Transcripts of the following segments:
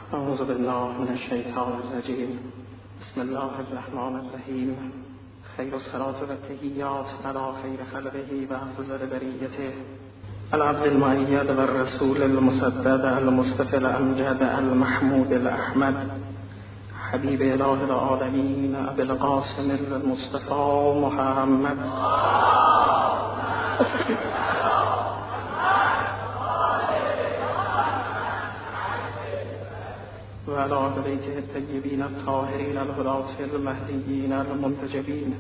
اعوذ بالله من الشیطان الرجیم. بسم الله الرحمن الرحیم. خیر الصلاة و التحیات علی خیر خلقه و افضل بریته العبد المؤید و الرسول المسدد المصطفى الامجد المحمود الاحمد حبیب اله العالمین ابی القاسم المصطفى محمد و علی آل بیته الطیبین الطاهرین الهداة المهدیین المنتجبین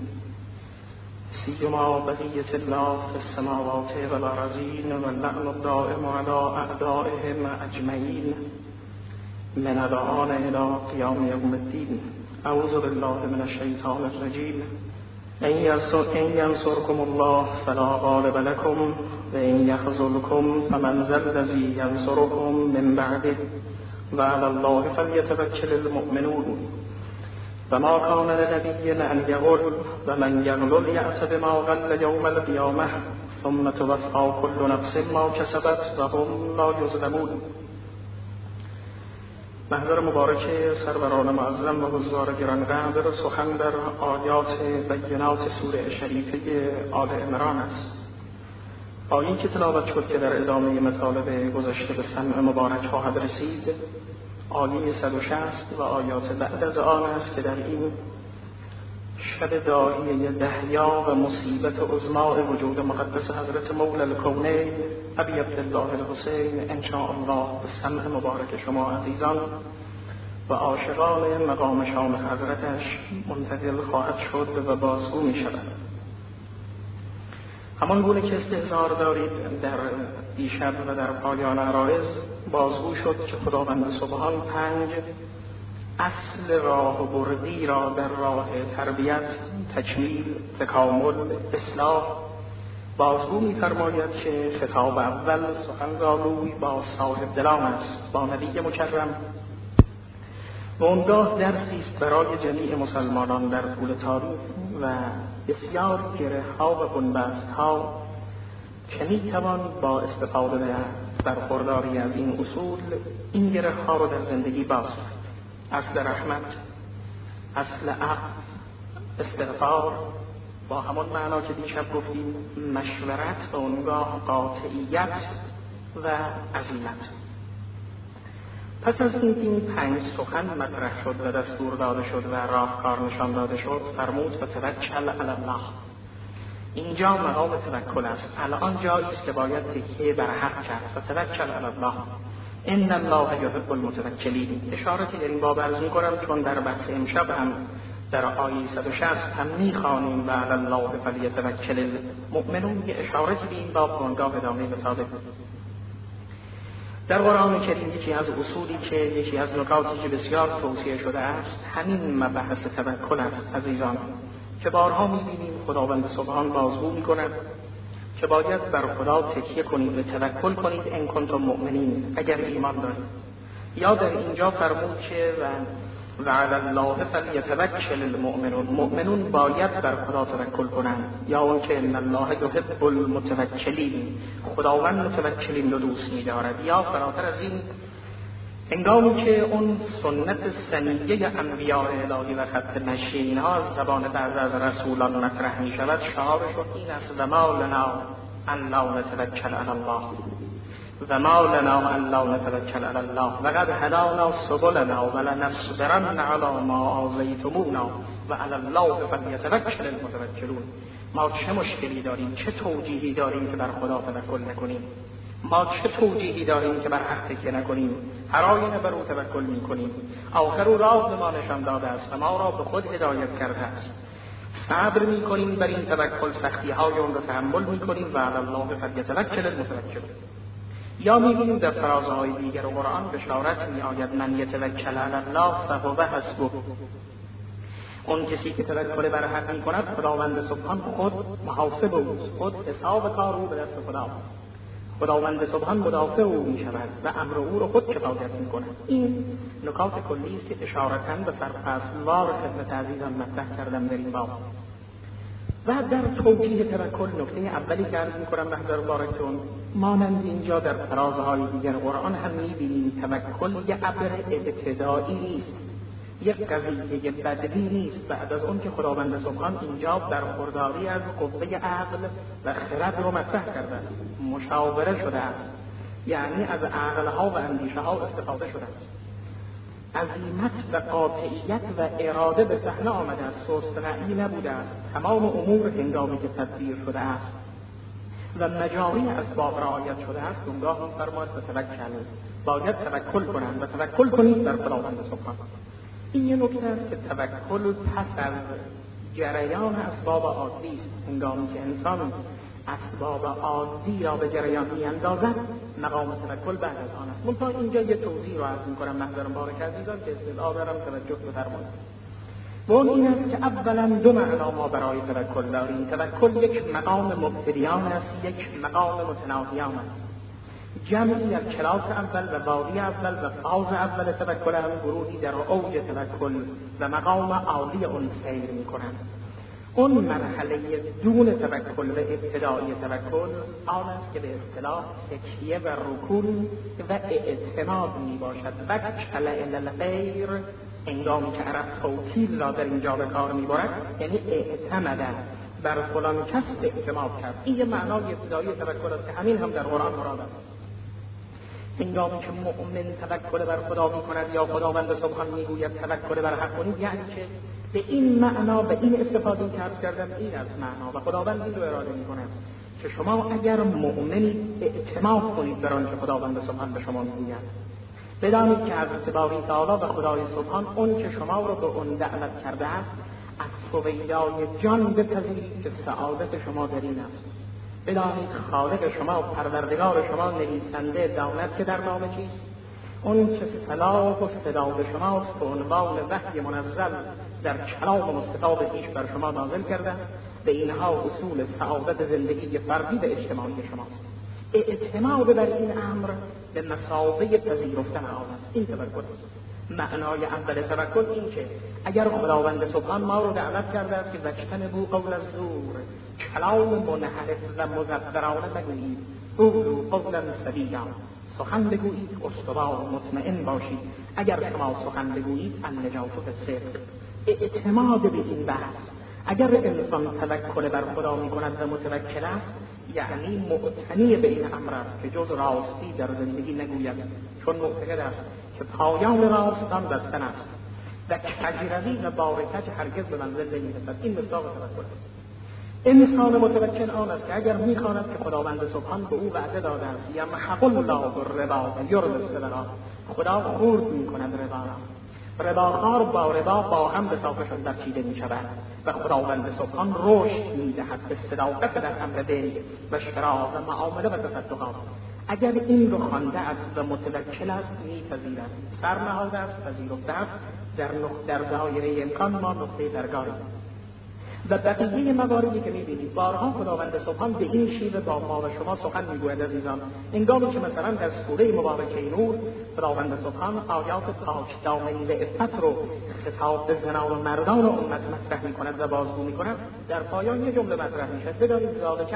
سیما بقیة الله في السماوات والأرضین واللعن الدائم على أعدائهم أجمعین من الآن إلى قیام یوم الدین. اعوذ بالله من الشیطان الرجیم. ان ینصرکم الله فلا غالب لكم وان یخذلکم فمن ذا الذی ینصرکم من بعده وعلى الله فليتوكل المؤمنون. وما كان لنبي أن يغل ومن يغلل يأت بما غل يوم القيامة ثم توفى كل نفس ما كسبت وهم لا يظلمون. محضر مبارک سروران معظم و حضار گرانقدر سخن در آیات بینات سوره شریفه آل عمران است. آیه‌ای که تلاوت شد که در ادامه مطالب گذشته به سمع مبارک خواهد رسید، آیه 160 و آیات بعد از آن است که در این شب داعیه دهیا و مصیبت عظمای وجود مقدس حضرت مولا الکونین ابی عبدالله الحسین ان شاء الله به سمع مبارک شما عزیزان و عاشقان مقام شام حضرتش منتقل خواهد شد و بازگو می شود. همان گونه که استحضار دارید در دیشب و در پایان عرایض بازگو شد که خداوند سبحان 5 اصل راه بردی را در راه تربیت، تکمیل، تکامل، اصلاح بازگو می‌فرماید که خطاب اول سخنگوی با صاحب دلان است، با نبی مکرم و اونگاه درسی است برای جمیع مسلمانان در طول تاریخ و بسیار گره‌ها و بنبست‌ها که می‌توان با استفاده و برخورداری از این اصول این گره‌ها رو در زندگی باز کرد. اصل رحمت، اصل عفو، استغفار، با همون معنا که دیشب گفتیم مشورت و اونگاه قاطعیت و عزیمت. پس از این 5 سخن مطرح شد و دستور داده شد و راهکار نشان داده شد، فرمود و توکل علی الله. اینجا مقام توکل است. الان جایی است که باید تکیه بر حق کرد و توکل علی الله. ان الله یحب المتوکلین. اشارتی در این باب عرض می‌کنم چون در بحث امشب هم در آیه 160 هم می‌خوانیم و علی الله فلیتوکل المؤمنون، یه اشارتی به این باب اونگاه ادامه مطابق در قرآن کریم یکی از اصولی که یکی از نکاتی که بسیار توصیه شده است همین مبحث توکل است عزیزان، که بارها می‌بینیم خداوند سبحان بازگو می‌کند که باید بر خدا تکیه کنید و توکل کنید ان کنتم مؤمنین، اگر ایمان دارید. یا در اینجا فرمود که و علی الله فلیتوکل المؤمنون، مؤمنون باید بر خدا توکل کنند. یا اون که ان الله یحب المتوکلین، خداوند متوکلین رو دوست می‌دارد. یا فراتر از این هنگامی که اون سنت سنیه انبیاء الهی و خط نشین ها از زبان بعض از رسولان مطرح می شود، شعارشون این است و ما لنا ان لا نتوکل علی الله و ما لنا ان لا نتوکل علی الله وقد هدانا سبلنا ولنصبرن علی ما آذیتمونا و علی الله فلیتوکل المتوکلون. ما چه مشکلی داریم، چه توجیهی داریم که بر خدا توکل نکنیم؟ ما چه توجیهی داریم که بر حق تکیه نکنیم؟ هر آینه بر او توکل می‌کنیم. آخر او راه به ما نشان داده است و ما را به خود هدایت کرده است. صبر می‌کنیم بر این توکل، سختی‌های اون را تحمل می‌کنیم و علی الله فلیتوکل المتوکلون. یا می‌بینیم در فرازهای دیگر قرآن بشارت می‌آید من یتوکل علی الله فهو حسبه. اون کسی که توکل بر حق می‌کند خداوند سبحان خود محاسب اوست، خود حساب کار او به دست خداست. خداوند سبحان مدافع او می شود و امر او را خود کفایت می کند. این نکات کلی است که اشارتاً به سرفصلوار خدمت عزیزان مطرح کردم در این باب. و در توجیه توکل نکته اولی که عرض می‌کنم محضر بارکتون، مانند اینجا در فرازهای دیگر قرآن هم می‌بینیم توکل یک امر ابتدایی نیست، یک قضیه بدوی نیست. بعد از اون که خداوند سبحان اینجا برخورداری از قوه عقل و خرد رو مطرح کرده است، مشاوره شده است، یعنی از عقلها و اندیشه ها استفاده شده است، عزیمت و قاطعیت و اراده به صحنه آمده است، سست رأیی نبوده است، تمام امور هنگامی که تدبیر شده است و مجاری اسباب رعایت شده است، اونگاه می‌فرماید توکل، باید توکل کنند و توکل کنید در خداوند سبحان. این یه نکته است که توکل پس از جریان اسباب عادی است. هنگامی که انسان اسباب عادی را به جریان می‌اندازد، مقام توکل بعد از آن است. منتها اینجا یه توضیح رو عرض می‌کنم محضر مبارک عزیزان که استدعا دارم توجه بفرمایید. و اون این است که اولا دو معنا ما برای توکل داریم. توکل یک مقام مبتدیان است، یک مقام متناهیان است. جمعی از کلاس اول و وادی اول و فاز اول توکل هم گروهی در اوج توکل و مقام عالی اون سیر می‌کنند. اون مرحله دون توکل و ابتدایی توکل آن است که به اصطلاح تکیه و رکون و اعتماد می باشد. وکل الی الغیر، هنگامی که عرب توکیل را در اینجا به کار می برد، یعنی اعتمد بر فلان کس اعتماد کرد. این یه معنای ابتدایی توکل است که همین هم در قرآن مراد است. هنگامی که مؤمن توکل بر خدا می کند یا خداوند سبحان می گوید توکل بر حق کنید، یعنی که به این معنا به این استفاده کرد کردن این از معنا و خداوند این رو اراده می کند که شما اگر مؤمنی اعتماد کنید بر آنچه خداوند سبحان به شما می گوید. بدانید که حضرت باری تعالی و خدای سبحان اون که شما رو به اون دعوت کرده است، از سویدای جان بپذیرید که سعادت شما در این است. بدانید خالق شما و پروردگار شما نویسنده داند که در نامه چیست. اون که صلاح و استعداد شماست به عنوان وحی منزل در کلام مستطاب پیش بر شما نازل کرده، به اینها اصول سعادت زندگی فردی و اجتماعی شماست. اعتماد بر این امر به مثابه پذیرفتن آن است. این توکل است. معنای اول توکل این که اگر خداوند سبحان ما رو دعوت کرده است که واجتنبوا قول الزور، کلام منحرف و مزدورانه مگویید، قولوا قولا سدیدا، سخن بگویید استوار مطمئن باشید. اگر شما سخن بگویید النجات الصدق. اعتماد به این بحث، اگر انسان توکل بر خدا می کند و متوکل است، یعنی معتنی به این امر است که جز راستی در زندگی نگوید، چون معتقد است که پایان راستان بستن است و کجروی و بارکج هرگز به منزل نمی‌رسد. این مصداق توکل است. انسان متوکل آن است که اگر می‌خواند که خداوند سبحان به او وعده داده است یمحق الله الربا و یربی الصدقات، خدا خرد می‌کند ربا را، رباخوار با ربا با هم به صافشان درچیده می‌شود و خداوند سبحان رشد می‌دهد به صداقت در امر بیع و شراء و معامله و تصدقات. اگر این رو خوانده است و متوکل است می‌پذیرد، سرنهاده است، پذیرفته است، در دایره امکان ما نقطه درگاهی و بقیه مواردی که می‌بینید بارها خداوند سبحان به این شیوه با ما و شما سخن می‌گوید عزیزان. هنگامی که مثلا در سوره مبارکه نور خداوند سبحان آیات پاک دامنی و عفت رو خطاب به زنان و مردان امت مطرح می‌کند و بازگو می‌کند، در پایان یک جمله مطرح می‌شود: بدانید ذالک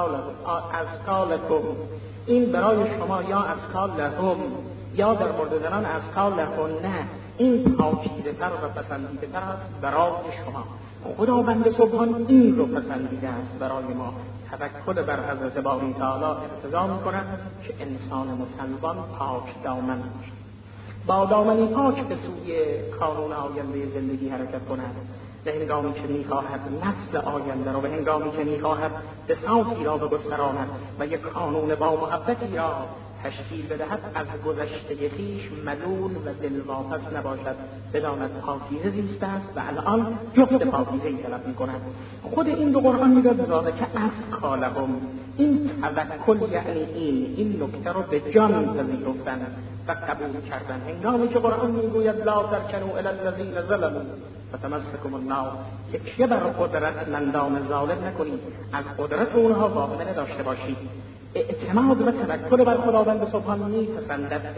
ازکالکم، این برای شما یا ازکال لهم، یا در مورد زنان ازکال لهن، این پاکیده‌تر و پسندیده‌تر است برای شما. خداوند سبحان این رو پسندیده است برای ما. توکل بر حضرت باری تعالی اقتضا می‌کند که انسان مسلمان پاک دامن باشد، با دامنی پاک به سوی کانون آینده زندگی حرکت کند. به هنگامی که می‌خواهد نسل آینده را، به هنگامی که می‌خواهد بساطی را بگستراند و یک کانون با محبتی را تشکیل بدهد، از گذشته خویش ملول و دلواپس نباشد، بداند پاکیزه زیسته است و الان جفت پاکیزه‌ای طلب می‌کند. خود این دو قرآن می‌گوید ذالک ازکالهم، این توکل یعنی این نکته رو به جان پذیرفتن و قبول کردن. هنگامی که قرآن می‌گوید لا ترکنوا الی الذین ظلموا فتمسکم النار، تکیه بر قدرتمندان ظالم نکنید، از قدرت اونها واقع نداشته باشید. اعتماد و توکل بر خداوند سبحان می‌پسندد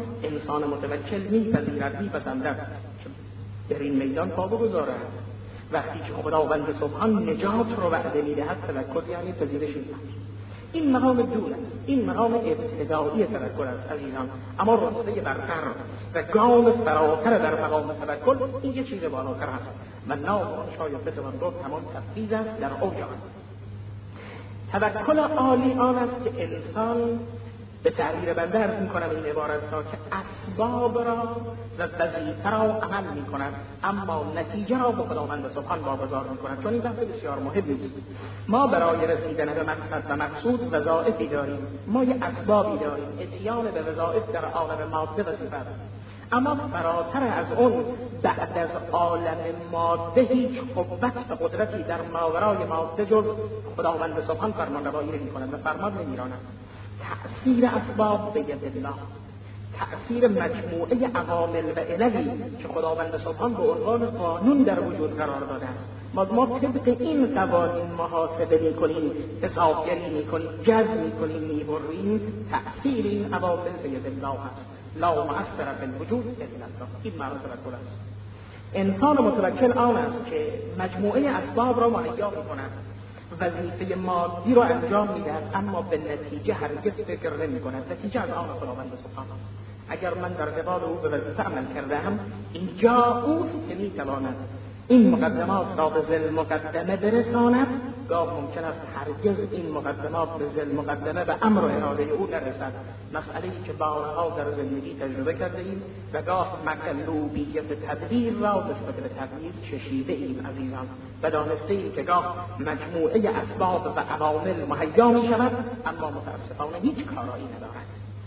انسان متوکل می‌پذیرد، می‌پسندد در این میدان پا بگذارد وقتی که خداوند سبحان نجات رو وعده میدهد، توکل یعنی پذیرش این مقام دون است، این مقام ابتدایی توکل است عزیزان. اما رتبه برتر و گام فراتر در مقام توکل این یه چیز بالاتر است و نام شاید بتوان گفت همان تفویض است در اوج آن. توکل عالی آن است که انسان، به تعبیر بنده عرض می‌کنم این عبارت را، که اسباب را و وظیفه را عمل می‌کند اما نتیجه را به خداوند سبحان واگذار می‌کند. چون این بحث بسیار مهمی است. ما برای رسیدن به مقصد و مقصود وظایفی داریم، ما یه اسبابی داریم. اتیان به وظایف در عالم ماده وظیفه است، اما فراتر از اون بعد از عالم ماده هیچ قوت و قدرتی در ماورای ماده جز خداوند سبحان فرمانروایی نمی‌کند و فرمان نمی‌راند. تأثیر اسباب به ید الله، تأثیر مجموعه عوامل و عللی که خداوند سبحان به عنوان قانون در وجود قرار داده است، ما طبق این قوانین محاسبه می‌کنیم، حسابگری می‌کنیم، جذب می‌کنیم، می‌بریم. تأثیر این عوامل به ید الله است. لا مؤثر فی الوجود الا الله. این معنی توکل است. انسان متوکل آن است که مجموعه اسباب را مهیا می‌کند، وظیفه مادی را انجام می‌دهد اما به نتیجه هرگز فکر نمی‌کند. نتیجه از آن خداوند سبحان. اگر من در قبال او به وظیفه عمل کردم، اینجا اوست که می‌تواند این مقدمات را به ذل مقدمه برساند. گاه ممکن است هرگز این مقدمات به ذل مقدمه به امر و اراده او نرسد. مسئله‌ای که بارها در زندگی تجربه کرده ایم و گاه مقلوبیت تدبیر را نسبت به تدبیر چشیده ایم عزیزان و دانسته ایم که گاه مجموعه اسباب و عوامل مهیا می شود اما متاسفانه هیچ کارایی ندارد.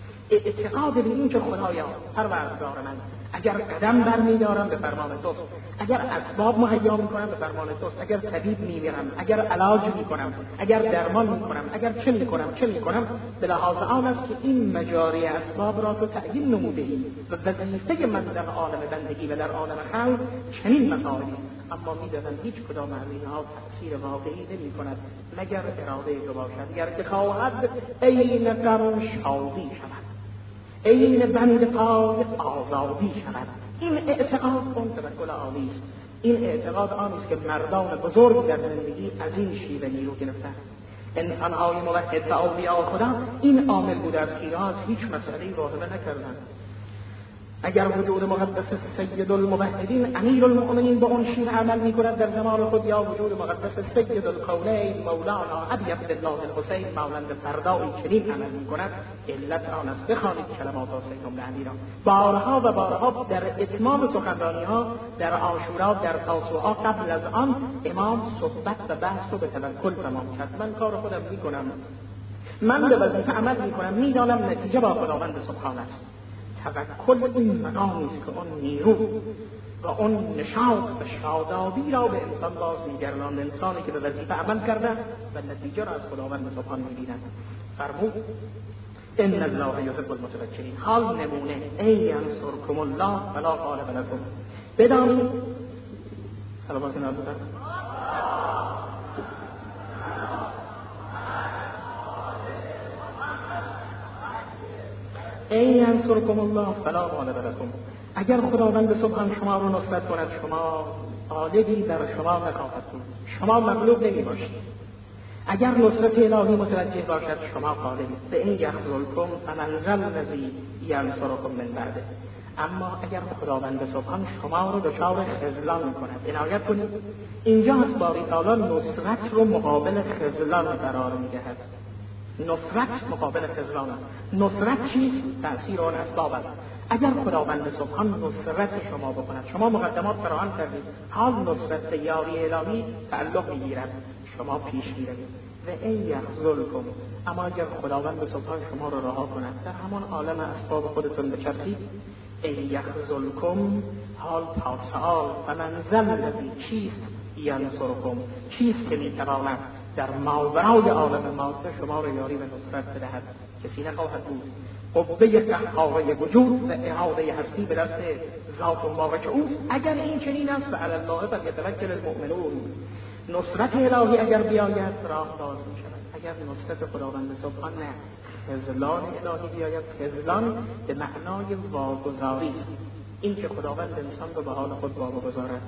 اعتقاد به این که خدایا پروردگار من اگر قدم برمی‌دارم به فرمان توست، اگر اسباب مهیا می‌کنم به فرمان توست، اگر طبیب می‌میرم، اگر علاج می‌کنم، اگر درمان می‌کنم، اگر چه می‌کنم به لحاظ آن است که این مجاری اسباب را تو تعیین نموده‌ای و وظیفه من در عالم بندگی و در عالم خلق چنین مسائلی است. اما می‌دانم هیچ کدام از اینها تأثیر واقعی نمی‌کند مگر اراده تو باشد. اگر که خواهد عین غم شادی شود، این بند پای آزادی شود. این اعتقاد اون توکل عالی است. این اعتقاد آن است که مردان بزرگ در زندگی از این شیوه نیرو گرفتند. انسان‌های موحد و اولیاء خدا این عامل بوده است که اینها از هیچ مسئله‌ای راهبه نکردند. اگر وجود مقدس سید الموحدین امیر المؤمنین به اون شیوه عمل می‌کند در زمان خود، یا وجود مقدس سید الکونین مولانا ابی عبدالله الحسین مانند فردایی چنین عمل می‌کند، علت آن است. بخوانید کلمات حسین بن علی را بارها و بارها در اتمام سخنرانی‌ها در عاشورا، در تاسوعا، قبل از آن امام صحبت و بحث رو به توکل تمام کرد. من کار خودم می‌کنم، من به وظیفه عمل می‌کنم، می‌دانم نتیجه با خداوند سبحان است. توکل این مقامی است که اون نیرو و اون نشاط و شادابی را به انسان باز می‌گرداند. انسانی که به وظیفه عمل کرده و نتیجه را از خداوند سبحان می‌بیند. فرمود ان الله یحب المتوکلین. حال نمونه ای ینصرکم الله فلا غالب لکم. بدانید صلوات نبی این ینصرکم الله فلا غالب لکم. اگر خداوند سبحان شما رو نصرت کند، شما غالبی در شما نخواهد بود، شما مغلوب نمی باشید. اگر نصرت الهی متوجه باشد شما غالبید. به این یخذلکم فمن ذا الذی ینصرکم من بعده. اما اگر خداوند سبحان شما رو دچار خذلان کند، عنایت کنید اینجا از باری تعالی نصرت رو مقابل خذلان قرار می‌دهد. نصرت مقابل خذلان است. نصرت چیست؟ تأثیر آن اسباب است. اگر خداوند سبحان نصرت شما بکند، شما مقدمات فراهم کردید، حال نصرت یاری الهی تعلق میگیرد، شما پیش میروید. و این یخذلکم، اما اگر خداوند سبحان شما را رها کند، در همان عالم اسباب خودتون بچرخید. این یخذلکم، حال پاسال فمن ذا الذی، چیست ینصرکم، چیست که میتواند در ماورای عالم ماده شما را یاری و نصرت بدهد؟ کسی نخواهد بود. قوه قهاره وجود و احاطه هستی به دست ذات مبارک اوست. اگر این چنین است فعلی الله فلیتوکل المؤمنون. نصرت الهی اگر بیاید راه باز می شود. اگر نصرت خداوند سبحان نه، خذلان الهی بیاید، خذلان به معنای واگذاری است. این که خداوند انسان رو به حال خود واگذارد،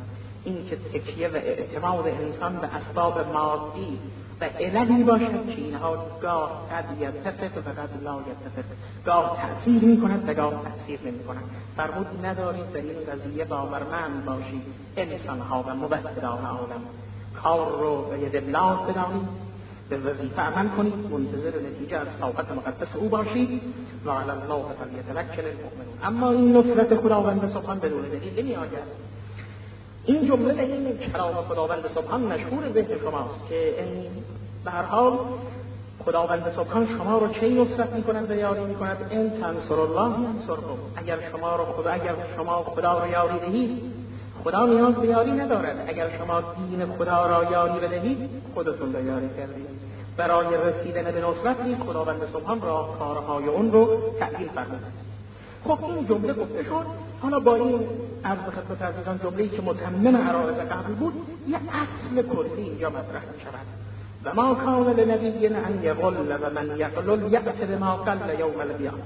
این که تکیه و اعتماد انسان به اسباب مادی و عللی باشد که اینها گاه قد یتفق و قد لا یتفق، گاه تأثیر می کند و گاه تأثیر نمی کند. فرمود ندارید در این قضیه باورمند باشید انسانها و موحدان عالم، کار رو به ید الله بدانید، به وظیفه عمل کنید، منتظر نتیجه از ساقط مقدس او باشید و علی الله فلیتوکل المؤمنون. اما این نصرت خداوند سبحان بدون دلیل نمی آید. این جمله به این کلام خداوند سبحان مشهور ذهن شماست که به هر حال خداوند سبحان شما رو چه نصرت می‌کند و یاری می‌کند؟ ان تنصر الله ینصرکم. اگر شما خدا رو یاری دهید، خدا نیاز به یاری ندارد. اگر شما دین خدا را یاری بدهید، خودتون رو یاری کردید. برای رسیدن به نصرت نیز خداوند سبحان راهکارهای اون رو تعیین فرموده. خب این جمله گفته شد. حالا با این عرض خدمت عزیزان جمله‌ای که متمم عرایض قبل بود، یه اصل کلی اینجا مطرح می‌شود. و ما کان لنبی ان یغل و من یغلل یأت بما قل یوم القیامه.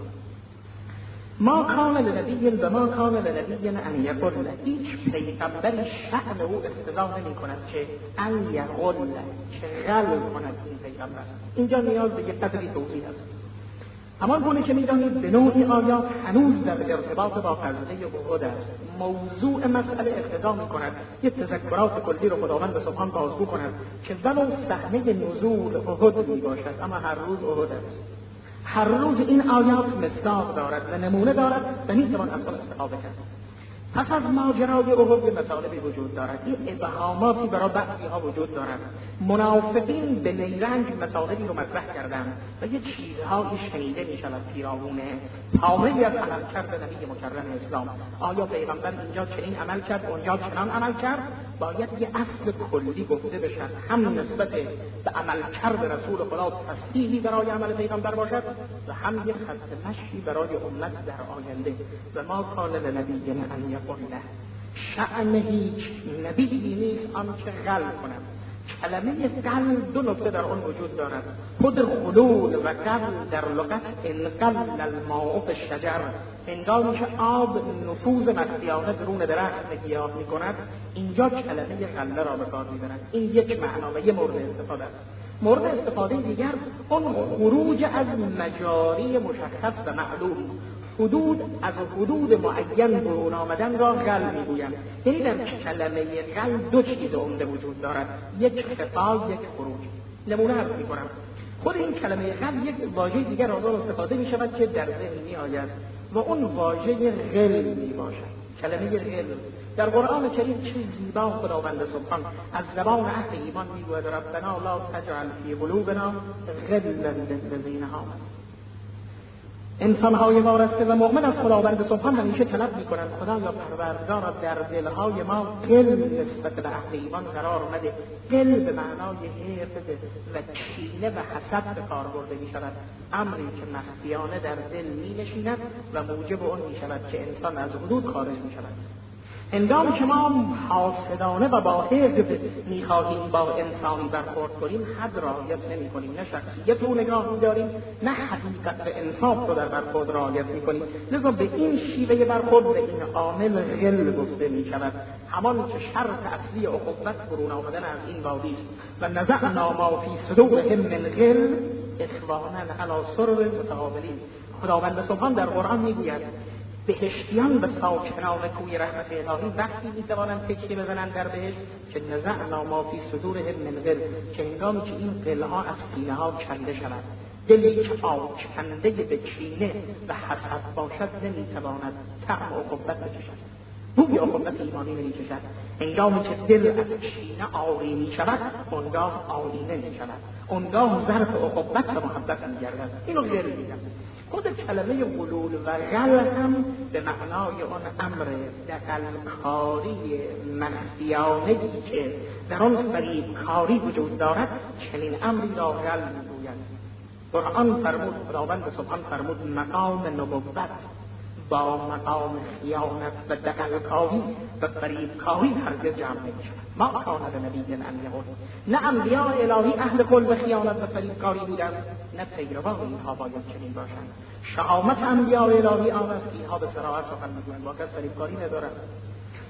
ما کان لنبی و ما کان لنبی ان یغل، هیچ پیغمبری شأن او اقتضا نمی‌کند که ان یغل، که غل کند این پیغمبر. اینجا نیاز به یک قدری توضیح است. همان گونه که می‌دانید به نوعی آیات هنوز در ارتباط با قضیه احد است. موضوع مسئله اقتضا می‌کند یک تذکرات کلی رو خداوند سبحان بازگو کند که ولو صحنه نزول احد میباشد، اما هر روز احد است. هر روز این آیات مصداق دارد و نمونه دارد و می‌توان از آن استفاده کرد. پس از ماجرای احد مطالبی وجود دارد، این ابهاماتی برای بعضی‌ها وجود دارد. منافقین به نیرنج مطالبی رو مطرح کردند و یه چیزهایی شنیده می‌شود پیرامون تمامی از عملکرد نبی مکرم اسلام. آیا پیغمبر اینجا چنین عمل کرد، اونجا چنان عمل کرد؟ باید یه اصل کلی گفته بشد، هم نسبت به عملکرد رسول خدا تصحیحی برای عمل پیغمبر باشد و هم یه خط مشی برای امت در آینده. و ما کان لنبی ان یغل، شأن هیچ نبی نیست آنچه غل کند. کلمه قل دو نکته در آن وجود دارد. خود خلول و قل در لغت انقل الماء فی الشجر، هنگامی که آب نفوذ مخفیانه درون درخت گیاه می‌کند، اینجا کلمه قله را به کار می‌برند. این یک معنا و یک مورد استفاده است. مورد استفاده دیگر اون خروج از مجاری مشخص و معلوم، از حدود معین برون آمدن را غل میگویند. یعنی در کلمه غل دو چیز عمده وجود دارد، یک خفا، یک خروج. نمونه عرض میکنم. خود این کلمه غل یک واژه دیگر از آن استفاده می شود که در ذهن می آید و اون واژه غل می باشد. کلمه غل در قرآن کریم چه زیبا خداوند سبحان از زبان اهل ایمان میگوید ربنا لا تجعل فی قلوبنا غلا للذین آمنوا. انسان‌های وارسته و مؤمن از خداوند سبحان همیشه طلب می‌کنند خدایا پروردگارا در دل‌های ما غل نسبت به اهل ایمان قرار مده. غل به معنای حقد و کینه و حسد به کار برده می‌شود، امری که مخفیانه در دل می‌نشیند و موجب آن می‌شود که انسان از حدود خارج می‌شود. هنگامی که ما حاسدانه و با حقد می‌خواهیم با انسانی برخورد کنیم، حد رعایت نمی‌کنیم، نه شخصیت او نگاه می‌داریم، نه حقیقت و انصاف رو در برخورد رعایت می‌کنیم. لذا به این شیوه برخورد به این عامل غل گفته می‌شود، همان که شرط اصلی اخوت برون آمدن از این وادی است. و نزعنا ما فی صدورهم من غل اخوانا علی سرر متقابلین. خداوند سبحان در قرآن می‌گوید بهشتیان به ساکنان کوی رحمت الهی وقتی میتوانند تکیه بزنند در بهشت که نزعنا ما فی صدورهم من غل، که هنگامی که این غل‌ها از سینه ها کنده شود. دلی که آکنده به کینه و حسد باشد نمیتواند طعم اخوت بچشد، بوی اخوت ایمانی نمیچشد. هنگامی که دل از کینه عاری میشود، اونگاه آیینه میشود، اونگاه ظرف اخوت و محبت میگردد. اینو غیر میگن. خود کلمه غلول و غل هم به معنای آن امر دغل‌کاری مخفیانه‌ای که در آن فریبکاری وجود دارد، چنین امری را غل میگویند. قرآن فرمود، خداوند سبحان فرمود مقام نبوت با مقام خیانت و دغل‌کاری و فریبکاری هرگز جمع نمی‌شود. ما کان لنبی ان یغل، نه انبیاء الهی اهل غل و خیانت و فریبکاری بودند، نه پیروان اینها باید چنین باشند. شهامت انبیاء الهی آن است که اینها به صراحت سخن میگویند، واقعا فریبکاری ندارند.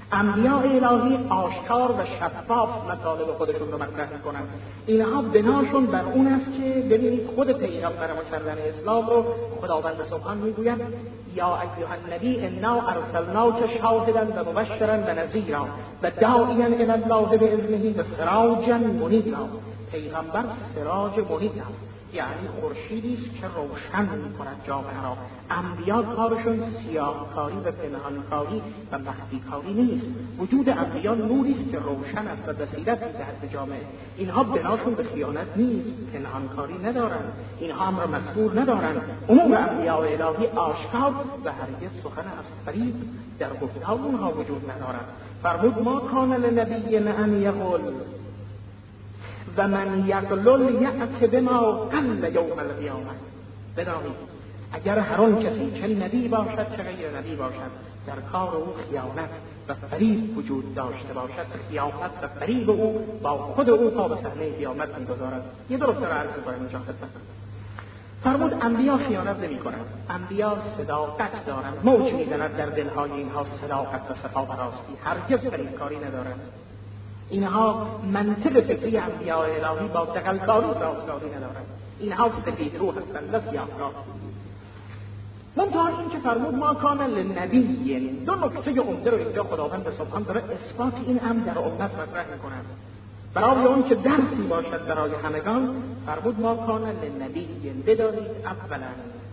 انبیاء الهی آشکار و شفاف مطالب خودشون رو مطرح میکنن. اینها بناشون بر اون است که ببینید خود پیغمبر مکرم اسلام رو خداوند سبحان میگوید یا ایها النبی انا ارسلناک شاهدا و مبشرا و نذیرا و داعیا الی الله باذنه و سراجا منیرا. پیغمبر سراج منیر است، یعنی خورشیدی است که روشن می‌کند جامعه را. انبیا کارشون سیاه‌کاری و پنهان‌کاری و مخفی‌کاری نیست. وجود انبیا نوری است که روشن است و بصیرت می‌دهد به جامعه. اینها بناشون به خیانت نیست، پنهان‌کاری ندارند، اینها امر مسئول ندارند. امور انبیا الهی آشکار و هرگز سخن از فریب در گفتار اونها وجود ندارد. فرمود ما کان لنبی ان یقول و من یقلل یأت بما قل یوم القیامه. بدانید اگر هر آن کسی چه نبی باشد چه غیر نبی باشد در کار او خیانت و فریب وجود داشته باشد، خیانت و فریب او با خود او تا به صحنه قیامت می‌گذارد. یه درست را عرض کنم اینجا خدمت. فرمود انبیا خیانت نمی‌کنند، انبیا صداقت دارند، موج می‌زند در دل‌های اینها صداقت و صفا و راستی، هرگز فریبکاری ندارند. اینها منطق فکری انبیاء الهی با دغل‌کاری سازگاری ندارند. اینها سفید رو هستند و سیاه‌رو. منتها این که فرمود ما کان للنبی، دو نکته عمده رو اینجا خداوند سبحان داره اثبات این امر در امت مطرح می‌کند. برای اون که درسی باشد برای همگان فرمود ما کان للنبی. بدانید اولا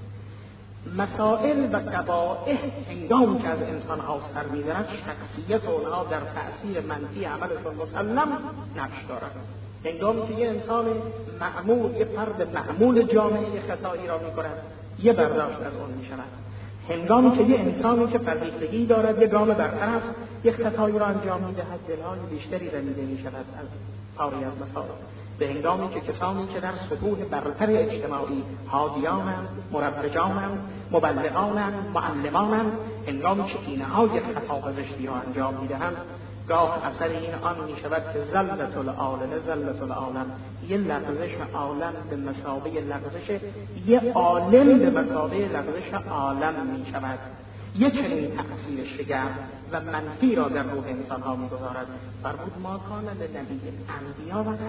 مسائل و قبائح هنگامی که از انسان ها سر می‌زند شخصیت اونها در تأثیر منفی عملشون مسلم نقش دارد. هنگامی که یه انسان معمول، یه فرد معمول جامعه یه خطایی را می‌کند یه برداشت از اون می‌شود. هنگامی که یه انسانی که فرهیختگی دارد یه گام برتر است یه خطایی را انجام می‌دهد دل‌های بیشتری رمیده می‌شود از پاری از مسائل. به هنگامی که کسانی که در سطوح برتر اجتماعی هادیانند، مربجانند، مبلغانند، معلمانند، هنگامی که اینها یک خطا و زشتی را انجام می‌دهند گاه اثر این آن می‌شود که زلت العالم، یه لغزش عالم به مثابه لغزش یه عالم به مثابه لغزش عالم می‌شود. یه چنین تأثیر شگرف و منفی را در روح انسان‌ها می‌گذارد. فرمود ما کان لنبی، انبیا و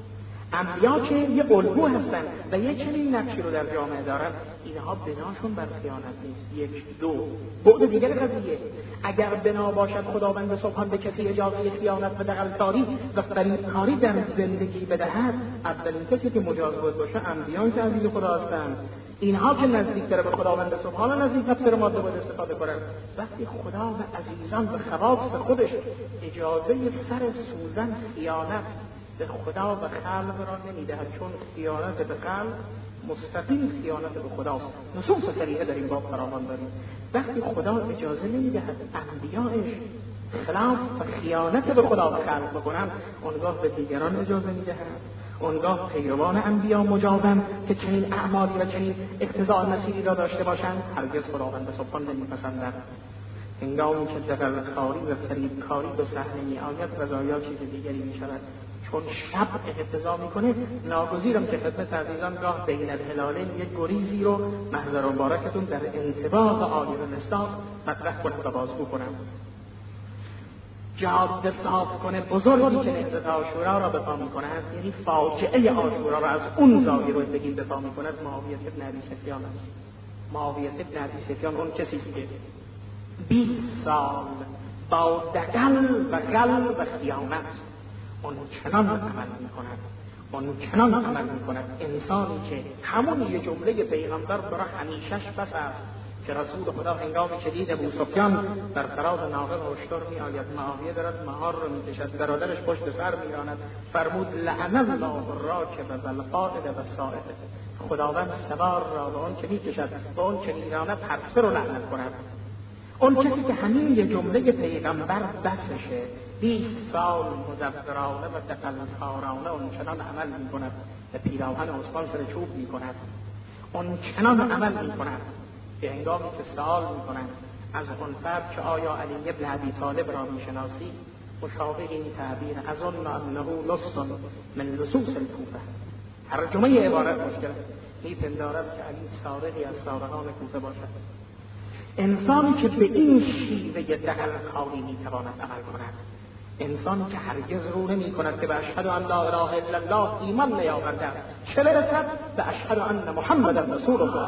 انبیا که یه الگو هستند و یه چنین نقشی رو در جامعه دارند، اینها بناشون بر خیانت نیست. یک. دو، بعد دیگر قضیه، اگر بنا باشد خداوند سبحان به کسی اجازه خیانت و دغل‌کاری و فریبکاری در زندگی بدهد، اولین کسی که مجاز باشه انبیان که عزیز خدا هستند. اینها که نزدیک‌تر به خداوند سبحان نزدیک افسر ماده باید استفاده کنند. وقتی خدا و عزیزان به خواص خودش اجازه سر سوزن خیانت به خدا و خلق را نمیدهد، چون خیانت به خلق مستقیم خیانت به خداست. نصوص صریحه در این باب فراوان داریم. وقتی خدا اجازه نمیدهد انبیائش خلاف و خیانت به خدا و خلق بکنند، اونگاه به دیگران اجازه میدهد. اونگاه پیروان انبیا مجازند که چنین اعمالی و چنین اقتضاء مسیری را داشته باشند. هرگز خداوند سبحان نمیپسندد. هنگامی که دغل‌کاری و فریبکاری به صحنه میآید رضایا چیز دیگری میشود. چون شب اقتضا میکنه، ناگزیرم که خدمت عزیزان گاه بین الهلالین یک گریزی رو محضر مبارکتون در انطباق عالی رنستان مطرح کنم و بازگو کنم. جاده صاف کنه بزرگی که نهضت عاشورا را به پا میکند، یعنی فاجعه عاشورا را از اون زاویه رو بگیم به پا میکند، معاویه بن ابی سفیان است. معاویه بن ابی سفیان اون کسی است که 20 سال با دغل و غل و خیانت اون چنان عمل میکند انسانی که همون یه جمله پیغمبر برای همیشش بس است که رسول خدا هنگامی که دید ابو سفیان بر فراز ناقه و اشتر می آید، معاویه دارد مهار رو میکشد، برادرش پشت سر میراند، فرمود لعن الله الراکب و القائد و السائق. خداوند سوار را به اون که میکشد و اون که میراند هر سه رو لعنت کند. اون کسی که همین یه جمله پیغمبر بسشه 20 سال مزبرانه و دغل‌کارانه اون چنان عمل میکند و پیراهن عثمان سر چوب میکند، اون چنان عمل میکند که هنگامی که سوال میکنند از اون فرد که آیا علی ابن ابی طالب را میشناسی، مشابه این تعبیر اظن انه لص من لصوص الکوفه، ترجمه عبارت مشکل میپندارد که علی سارقی از سارقان کوفه باشد. انسانی که به این شیوه دغل‌کاری میتواند عمل کند، انسانی که هرگز رو نمی کند که به اشهد ان لا اله الا الله ایمان نیاورده چه برسد به اشهد ان محمد رسول الله.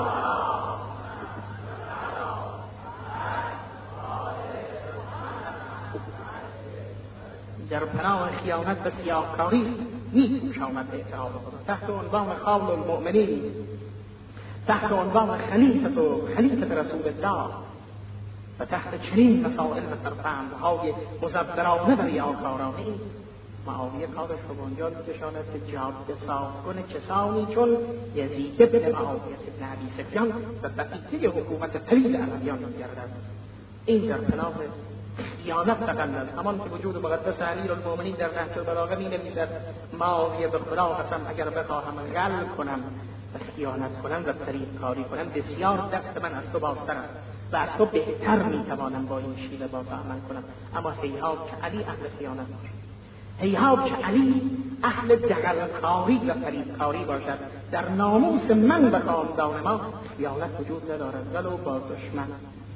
در پناه خیانت و سیاهکاری نیست آمد اعتراف خدا تحت عنوان خال المؤمنین، تحت عنوان خلیفت رسول الله و تحت چنین مسائل و سرفندهای مزبرانه و ریاکارانه معاویه کارش رو بنجان می‌کشاند که جاده صاف کنه کسانی چون یزید بن معاویه بن ابی سفیان و بقیه حکومت پلید عربیان می‌گردد. این در پناه خیانت تقلل، همان که وجود مقدس امیرالمؤمنین در نهج البلاغه می‌نویسد معاویه به خدا قسم اگر بخواهم غل کنم و خیانت کنم و فریبکاری کنم بسیار دست من از تو بازتر است و از تو بهتر میتوانم با این شیوه با تو عمل کنم، اما هیهات که علی اهل خیانت باشد، هیهات که علی اهل دغل‌کاری و فریبکاری باشد. در ناموس من و خاندان ما خیانت وجود ندارد، ولو با دشمن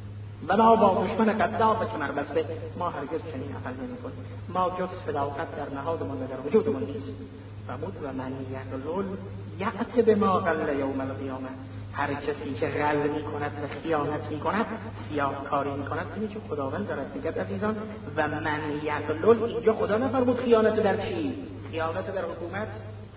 قدار و کمربسته ما هرگز چنین عمل نمی‌کنیم. ما جز صداقت در نهادمان و در وجودمان نیست. فرمود و من یغلل یأت بما غل یوم القیامه. هر کسی که غل می‌کند و خیانت می‌کند، سیاهکاری می‌کند، اینی که خداوند دارد میگه عزیزان و من یغلل، اینجا خدا نفرمود خیانت در چی؟ خیانت در حکومت،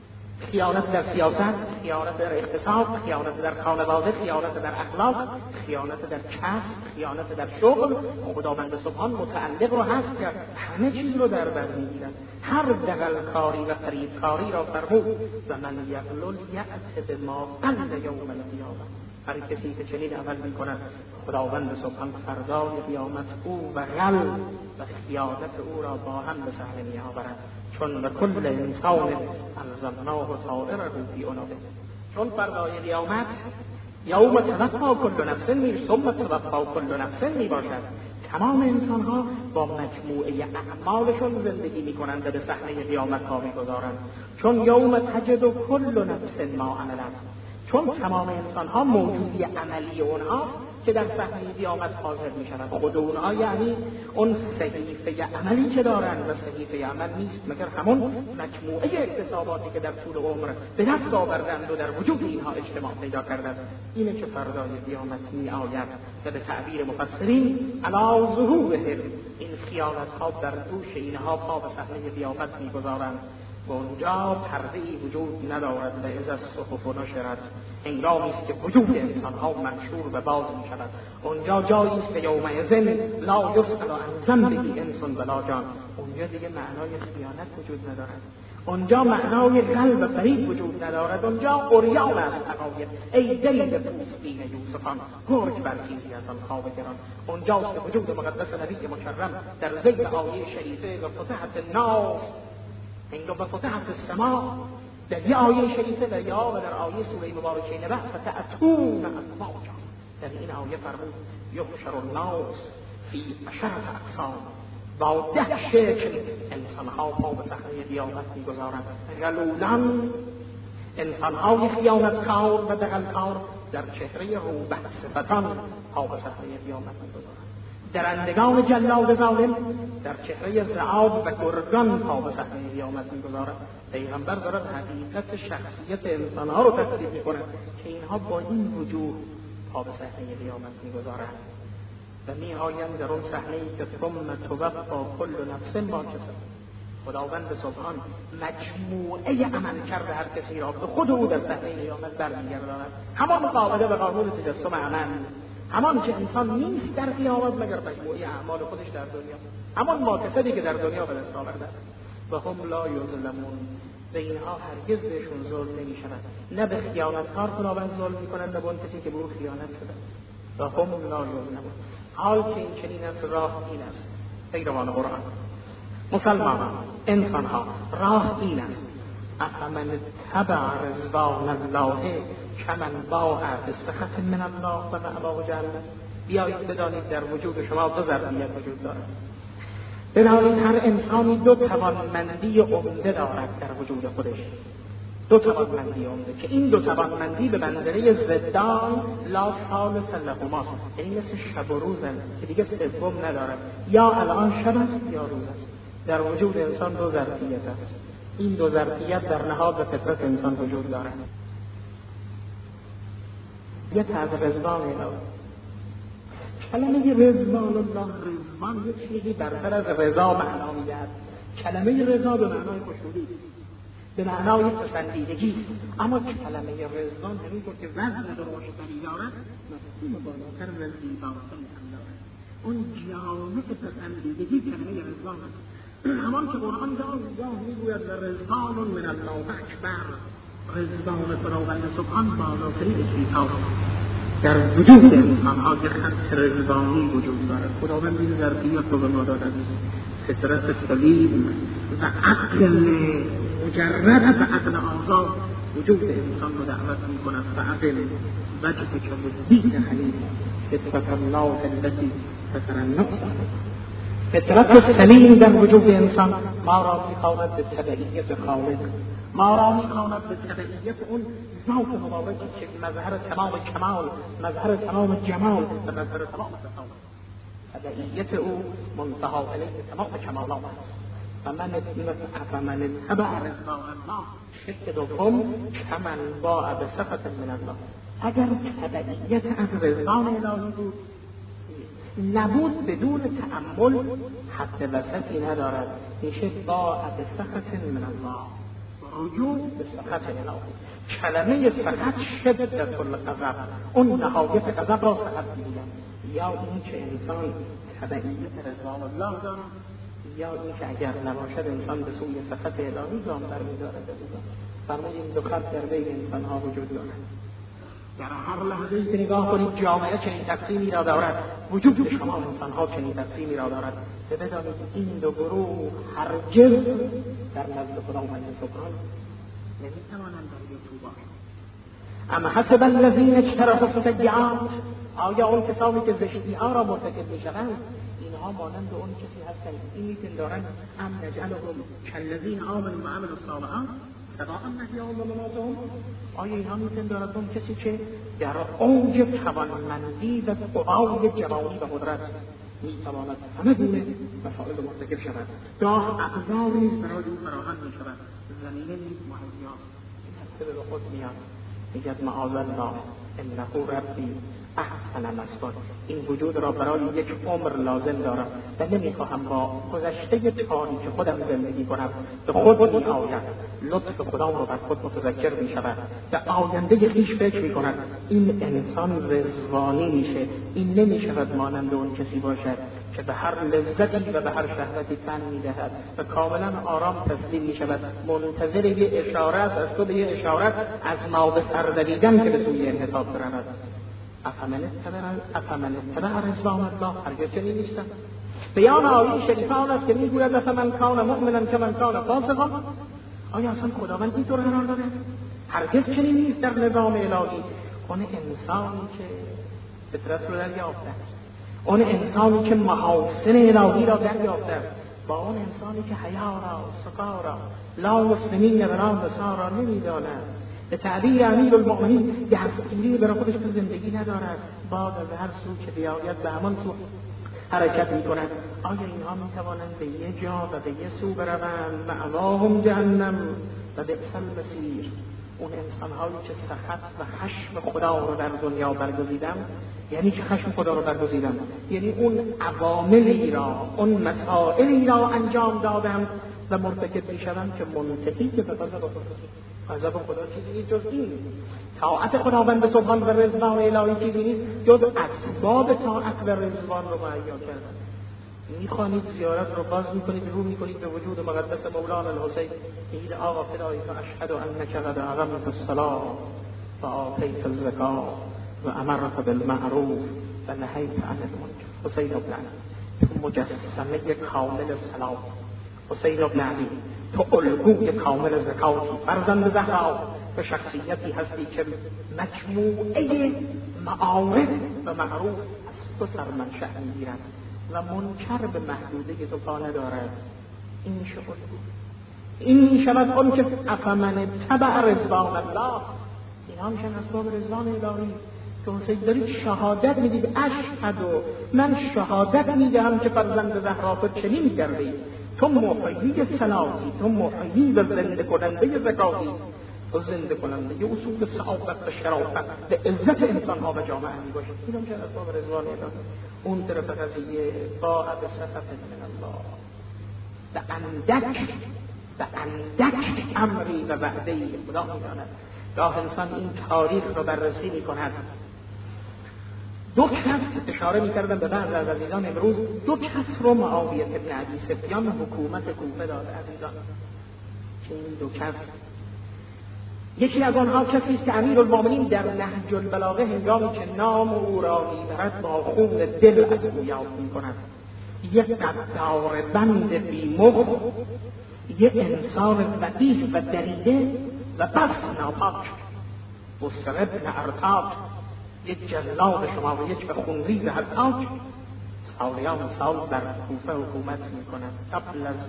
خیانت در سیاست، خیانت در اقتصاد، خیانت در خانواده، خیانت در اخلاق، خیانت در کسب، خیانت در شغل. خداوند سبحان متعلق رو هست که همه چیز رو در بر میگیرد. هر دغل‌کاری و فریبکاری را فرمود و من یغلل یأت بما غل یوم القیامه. هر کسی که چنین عمل میکند خداوند سبحان فردای قیامت او و غل و خیانت او را با هم به صحنه میآورد. چون کل انسان الزمناه طائره فی عنقه، چون فردای قیامت یوم توفی کل نفس ثم توفی کل نفس می باشد. تمام انسان ها با مجموعه اعمالشون زندگی می کنند و به صحنه قیامت پا می گذارند. چون یوم تجد کل نفس ما عملت، چون تمام انسان ها موجودی عملی اونهاست که در صحنه قیامت حاضر می شود. خود اونها یعنی اون صحیفه عملی که دارند و صحیفه عمل نیست مگر همون مجموعه اکتساباتی که در طول عمر به دست آوردند و در وجود اینها اجتماع پیدا کردند. اینه که فردای قیامت می آید و به تعبیر مفسرین علی ظهورهم، این خیانت ها در دوش اینها پا به صحنه قیامت می گذارند و اونجا پرده‌ای وجود ندارد و اذا الصحف نشرت، هنگامی است که وجود انسان‌ها منشور و باز می‌شود. اونجا جایی است که یومئذ لا یسأل عن ذنبه انس ولا جان. اونجا دیگه معنای خیانت وجود ندارد، اونجا معنای غل و فریب وجود ندارد. اونجا عریان است عقاید، ای دلیل پوستین یوسفان، گرگ برخیزی از آن خواب گران. اونجاست که وجود مقدس نبی مکرم در ذیل آیه شریفه و فتحت الناس و فتحت السماء در یه آیه شریفه و در آیه سوره مبارکه نبأ فتأتون افواجا، در این آیه فرمود یحشر الناس فی عشرة اقسام، با 10 شکل انسان‌ها پا به صحنه قیامت می‌گذارند. غلولا، انسان‌های خیانتکار و دغل‌کار در چهره روبه صفتان پا به صحنه قیامت می‌گذارند. درندگان جلاد ظالم در چهره ذئاب و گرگان پا به صحنه قیامت می‌گذارند. پیغمبر دارد حقیقت شخصیت انسان‌ها رو تصدیق می‌کند که اینها با این وجوه پا به صحنه قیامت می‌گذارند و می‌آیند در اون صحنه‌ای که ثم توفی کل نفس ما کسبت. خداوند سبحان مجموعه عمل کرده هر کسی را به خود او در صحنه قیامت برمی‌گرداند. همان مقابله به قانون تجسم عمل، همان که انسان نیست در قیامت مگر مجموعه اعمال خودش در دنیا، همان ماکسبی که در دنیا به دست آورده و هم لا یظلمون، به اینها هرگز بهشون ظلم نمی شود. نه به خیانتکار خداوند ظلم می کند نه به اون کسی که به او خیانت شده. و هم لا یظلمون. حال که این چنین است، راه این است. پیروان قرآن، مسلمانان، انسانها، راه این است. افمن تبع رضوان الله کمن باع بسخط من الله و مأواه جهنم. بیایید بدانید در وجود شما 2 ظرفیت وجود دارد. بدانید هر انسانی 2 توانمندی عمده دارد در وجود خودش. دو توانمندی عمده که این دو توانمندی به منزله ضدان لا ثالث لهما، یعنی مثل شب و روزن که دیگه سوم ندارد، یا الان شب است یا روز است. در وجود انسان دو ظرفیت است، این دو ظرفیت در نهاد و فطرت انسان وجود دارد. یه از رضوان الهی، کلمه رضوان الله، رضوان یک چیزی برتر از رضا معنا میدهد. کلمه رضا به معنای خوشنودی، به معنای پسندیدگی است، اما کلمه رضوان همینطور که وزن درشتری دارد مفهوم بالاتر و زیباتری هم دارد. اون جامع پسندیدگی کلمه رضوان است. همان که قرآن گاه میگوید رضوان من الله اکبر، رضوان خداوند سبحان بالاترین چیزهاست. در وجود انسان‌ها یک خط رضوانی وجود دارد. خداوند این ظرفیت رو به ما داده، فطرت سلیم و عقل مجرد و عقل آزاد وجود انسان رو دعوت می‌کند. فعقل وجهك مزید حلیم فطرت الله التي فطر الناس. فطرت سلیم در وجود انسان ما را می‌خواند به تبعیت خالق، ما را می‌خواند به تبعیت اون ذات مبارکی که مظهر تمام کمال، مظهر تمام جمال و مظهر تمام تفاوت، تبعیت او منتهی علیه تمام کمالات است. فمن اتبع رضوان الله، شک دوم کمن باع بسخط من الله. اگر تبعیت از رضوان الهی بود نبود، بدون تأمل حد وسطی ندارد، میشه باع بسخط من الله، رجوع به سخط الهی. کلمه سخط شدت الغضب، اون نهایت غضب را سخط میگن. یا این که انسان تبعیت رضوان الله دارد، یا این که اگر نباشد انسان به سوی سخط الهی گام برمی‌دارد. فرمودیم دو خط در بین انسان‌ها وجود دارد. در هر لحظه‌ای که نگاه کنید جامعه چنین تقسیمی را دارد، وجود شما انسان‌ها چنین تقسیمی را دارد که بدانید این دو گروه هرگز در نزد خداوند سبحان نمی‌توانند در یک باشند. اما حسب الذین اجترحوا السیئات، آیا اون کسانی که زشتی‌ها را مرتکب می‌شوند اینها مانند اون کسی هستند این می‌پندارند ام نجعلهم کالذین آمنوا وعملوا الصالحات سواء محیاهم و مماتهم؟ آیا اینها می‌پندارند اون کسی که در اوج توانمندی و قوای جوانی و قدرت می‌تواند همه گونه مسائل مرتکب شود، گاه ابزاری برای او فراهم می‌شود، زمینه نیز مهیا، این هسته به خود میاد میگد معاذالله انه ربی احسن مثوای، این وجود را برای یک عمر لازم دارم و نمیخواهم با گذشته تاریک خودم زندگی کنم. به خود میآید لطف خدا را بر خود متذکر میشود و آینده خویش فکر میکند. این انسان رضوانی میشه، این نمیشود مانند اون کسی باشد که به هر لذتی و به هر شهوتی تن میدهد و کاملا آرام تسلیم میشود، منتظر یه اشارت از تو به یه اشارت از ما به سر دویدن که به سوی انحطاط برود. افمن اتبع رضوان الله، هرگز چنین نیستند. بیان آیه شریفان است که میگوید افمن کان مؤمنا کمن کان فاسقا. آیا اصلا خداوند اینطور قرار داده است؟ هرگز چنین نیست در نظام الهی. اون انسانی که فطرت رو دریافته است، اون انسانی که محاسن الهی را دریافته است، با اون انسانی که حیا را، سقا را، لا مسلمین و لا نصارا نمیداند، به تعبیر امیرالمؤمنین دستگیری برای خودش به زندگی ندارد، بعد از هر سو که بیاید به همان سو حرکت می‌کند. آیا اینها می‌توانند به یه جا و به یه سو بروند؟ مأواهم جهنم و بئس المصیر. اون انسان‌هایی که سخط و خشم خدا رو در دنیا برگزیدند، یعنی که خشم خدا رو برگزیدند، یعنی اون عواملی را، اون مسائلی را انجام دادند و مرتکب می‌شوند که منتهی به غضب خدا چیزی نیست جز این. طاعت خداوند سبحان و رضوان الهی چیزی نیست جز اسباب طاعت و رضوان رو مهیا کردن. میخوانید زیارت رو باز میکنید، رو میکنید به وجود مقدس مولانا الحسین، میگید آقا فدایی اشهد انک قد اقمت الصلاة و آتیت الزکاة و امرت بالمعروف و نهیت عن المنکر. حسین بن علی مجسمه کامل سلام، حسین بن علی تو الگوی کامل زکاتی، فرزند زهرا، تو شخصیتی هستی که مجموعه معارف و معروف از تو سرمنشأ میگیرند و منکر به محدوده تو پا ندارد. این میشه الگو. این می شود اون که افمن تبع رضوان الله، اینا میشن اسباب رضوان الهی. که حسین دارید شهادت میدید، اشهد و من شهادت میدهم که فرزند زهرا تو چنین می‌کردی، تو محیی صلاحی، تو محیی و زنده کننده زکاتی، تو زنده کننده اصول سعادت و شرافت و عزت انسان ها و جامعه میباشی. این هم چند اسباب رضوان الهی. اون طرف قضیه باع به صفت من الله و اندک امری و وعده‌ای خدا میداند. راه انسان این تاریخ رو بررسی میکند. دو کس اشاره میکردن به بعض از عزیزان امروز، دو کس رو معاویه بن ابی سفیان حکومت کوفه داد عزیزان. که این دو کس، یکی از آنها کسی است که امیرالمومنین در نهج البلاغه هنگامی که نام او را میبرد با خون دل از او یاد میکند. یک قدار بند بی‌مخ، یک انسان وقیح و دریده و بس ناپاک، بصر ابن ارتاج، یک جلاد شما و یک به خونریز هتاک، سالیان سال در کوفه حکومت میکند قبل از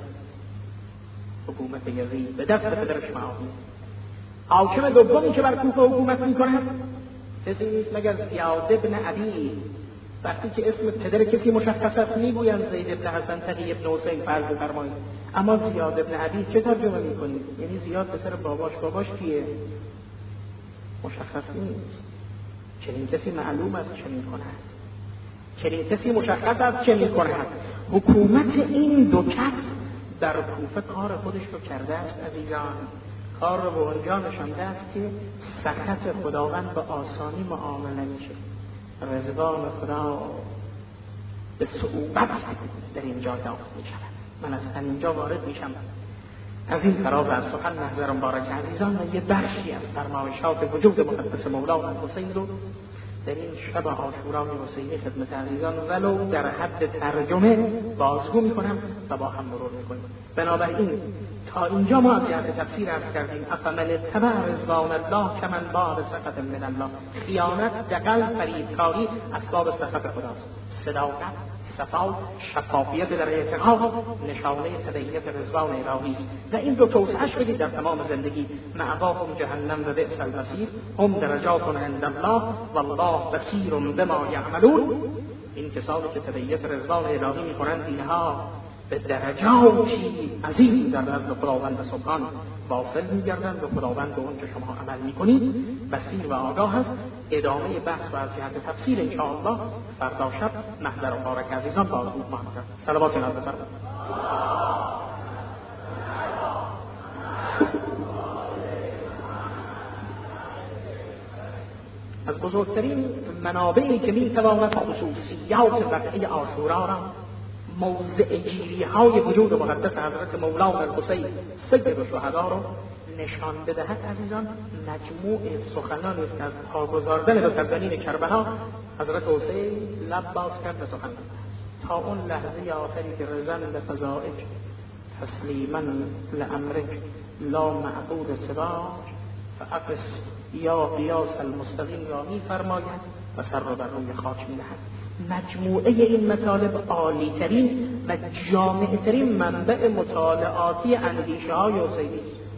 حکومت یزید به دست پدرش معاویه. حاکم دومی که بر کوفه حکومت میکند کسی نیست مگر زیاد ابن عبی. وقتی که اسم پدر کسی مشخص است میگویند زید ابن حسن تقی ابن حسین فرض فرمایید، اما زیاد ابن عبی چه ترجمه میکنید؟ یعنی زیاد پسر باباش کیه؟ مشخص نیست. چنین کسی معلوم است چه میکند، چنین کسی مشخص است چه میکند. حکومت این دو کس در کوفه کار خودش رو کرده است عزیزان. کار رو به اونجا نشانده است که سخط خداوند به آسانی معامله میشه، رضوان خدا به صعوبت در اینجا داخل میشود. من از اینجا وارد میشم. از این فراز از سخن محضر مبارک عزیزان، من یه بخشی از فرمایشات وجود مقدس مولانا حسین رو در این شب عاشورای حسینی خدمت عزیزان ولو در حد ترجمه بازگو میکنم و با هم مرور میکنیم. بنابراین تا اینجا ما از جهت تفسیر عرض کردیم افمن تبع رضوان الله کمن باع بسخط من الله. خیانت، دغل، فریبکاری اسباب سخط خداست. صداقت، صفا، شفافیت در اعتقاد نشانه تبعیت رضوان الهی است. و این رو توسعه‌اش بدید در تمام زندگی. مأواهم جهنم و بئس المصیر، هم درجات عند الله والله بصیر بما یعملون. این کسانی که تبعیت رضوان الهی می‌کنند اینها به درجاتی عظیم در نزد خداوند سبحان واصل می‌گردند و خداوند به آنچه شما عمل می‌کنید بصیر و آگاه است. ادامه بحث و از جهت تفصیل ان شاء الله فردا شب محضر مبارک عزیزان با حضور خواهم کرد. صلوات نازل بفرمایید. از بزرگترین منابعی که می‌تواند خصوصیات وقعه عاشورا را موضع گیری‌های وجود مقدس حضرت مولانا الحسین سید الشهدا را نشان بدهد عزیزان، مجموع سخنانی است که از پا گذاردن به سرزمین کربلا حضرت حسین لب باز کرد به سخن تا اون لحظه آخری که رزن به فضائک تسلیما لامرک لا معبود سواک فاقص یا قیاس المستقیم را می‌فرماید و سر را بر روی خاک می‌نهد. مجموعه این مطالب عالی‌ترین و جامع‌ترین منبع مطالعاتی اندیشه‌های حسینی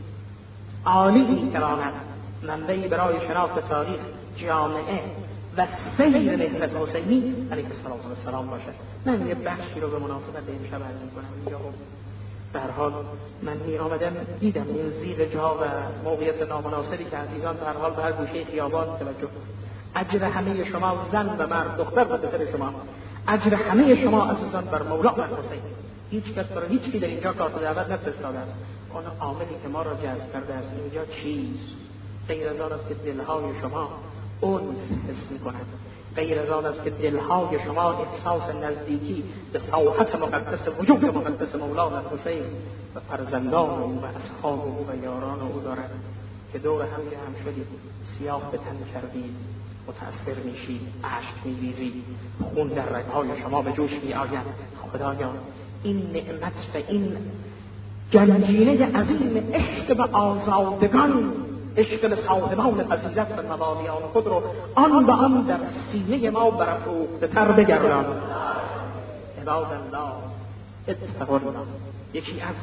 عالی می‌تواند منبعی برای شناخت تاریخ جامعه و سیر نهضت حسینی علیه السلام باشد. من یه بخشی رو به مناسبت این شب عرض می‌کنم. اینجا به هر حال من می‌آمدم دیدم این زیر جا و موقعیت نامناسبی که عزیزان به هر حال به هر گوشه خیابان توجه. اجر همه شما زن و مرد دختر و پسر شما، اجر همه شما عزیزان بر مولانا حسین. هیچ کس برای هیچ کی در اینجا کارت دعوت نفرستاده است. اون عاملی که ما را جذب کرده است اینجا چیست؟ غیر از آن است که دلهای شما اونس حس می‌کند، غیر از آن است که دلهای شما احساس نزدیکی به ساحت مقدس وجود مقدس مولانا حسین و فرزندان او و اصحاب او و یاران او دارد که دور هم جمع شدید، سیاه به تن کردید، متأثر میشید، اشک میریزید، خون در رگهای شما به جوش میآید. خدایا این نعمت و این گنجینه عظیم عشق به آزادگان، عشق به صاحبان فضیلت و موالیان خود رو آن به آن در سینه ما برافروخته تر بگردان. عباد الله اتقوا الله. یکی از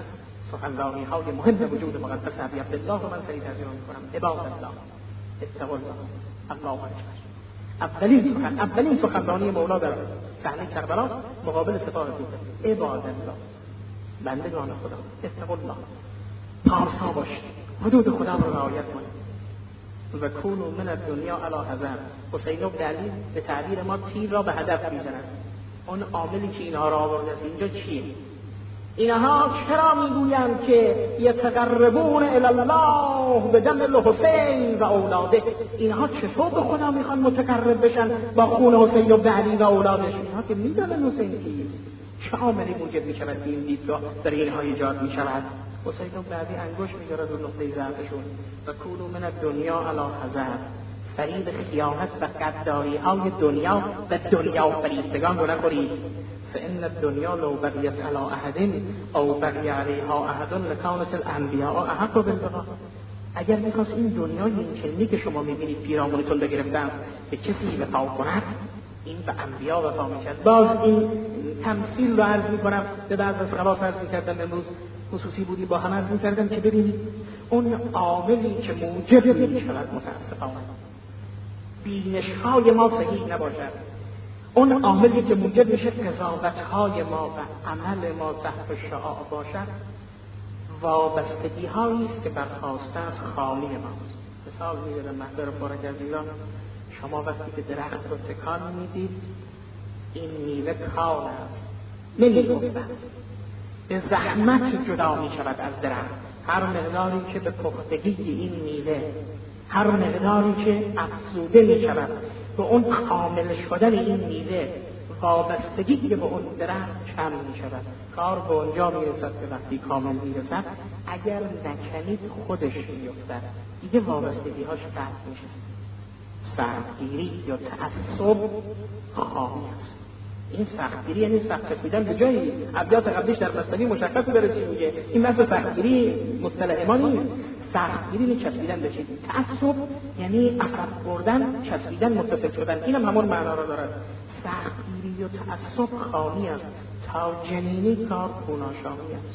سخنرانی های مهم وجود مقدس ابی عبدالله رو من سریع ترجمه می‌کنم. عباد الله اتقوا الله، الله اکبر. اولین سخنرانی مولا در صحنه کربلا مقابل سپاه توده. عباد الله، بندگان خدا، اتقوا الله، پارسا باشید، حدود خدا رو رعایت کنید. و کونوا من الدنیا علی حذر. حسین بن علی به تعبیر ما تیر را به هدف میزند. اون عاملی که اینها را آورده است اینجا چیه؟ اینها چرا میگویند که یتقربون الی الله بدم الحسین و اولاده؟ اینها چطور به خدا میخوان متقرب بشن با خون حسین بن علی و اولادش؟ اینها که میدونن حسین کیست، چه عاملی موجب میشود که این دیدگاه در اینها ایجاد میشود؟ حسین بن علی انگشت میذاره رو نقطه ضعفشون. و کونوا من الدنیا علی حذر. فریب خیانت و غداری های دنیا و دنیا فریبتگان رو نخورید. فإن الدنیا لو بقیت علی احد او بقی علیها احد لکانت الانبیاء احق بالبقاء. اگر میخواست این دنیای این کلمی که شما میبینید پیرامونتون بگرفته است به کسی وفا کند، این به انبیا وفا میکرد. باز این تمثیل رو عرض میکنم، به بعض از خواص عرض میکردم، امروز خصوصی بودی با هم عرض میکردم که ببینید اون عاملی که موجب میشود متاسفانه بینش‌های ما صحیح نباشد، اون عاملی که موجب میشه قضاوت‌های ما و عمل ما تحت شعاع باشد، وابستگی‌هایی است که برخواسته از خامی ماست. مثال می‌زنم محضر بارک عزیزان، شما وقتی که درخت رو تکان میدید این میوه کال است، نمی‌افتد، به زحمت جدا می‌شود از درخت. هر مقداری که به پختگی این میوه، هر مقداری که افزوده می‌شود به اون کامل شدن این میوه، وابستگی که به اون درخت کم می‌شود. کار به اونجا میرسد که وقتی کامل میرسد اگر نکنید خودش میافتد، دیگه وابستگی‌هاش قطع میشه. سختگیری یا تعصب خامی است. این سختگیری یعنی سخت کشیدن به جایی. ابیات قبلیش در مثنوی مشخص داره چی میگه. این مثل سختگیری مصطلح ما نیست. سختگیری یعنی چسبیدن به چیز. تعصب یعنی عصب بردن، چسبیدن، متصل شدن. اینم همون معنا را دارد. سختگیری و تعصب خامی است. تا جنینی کار خوناشامی است.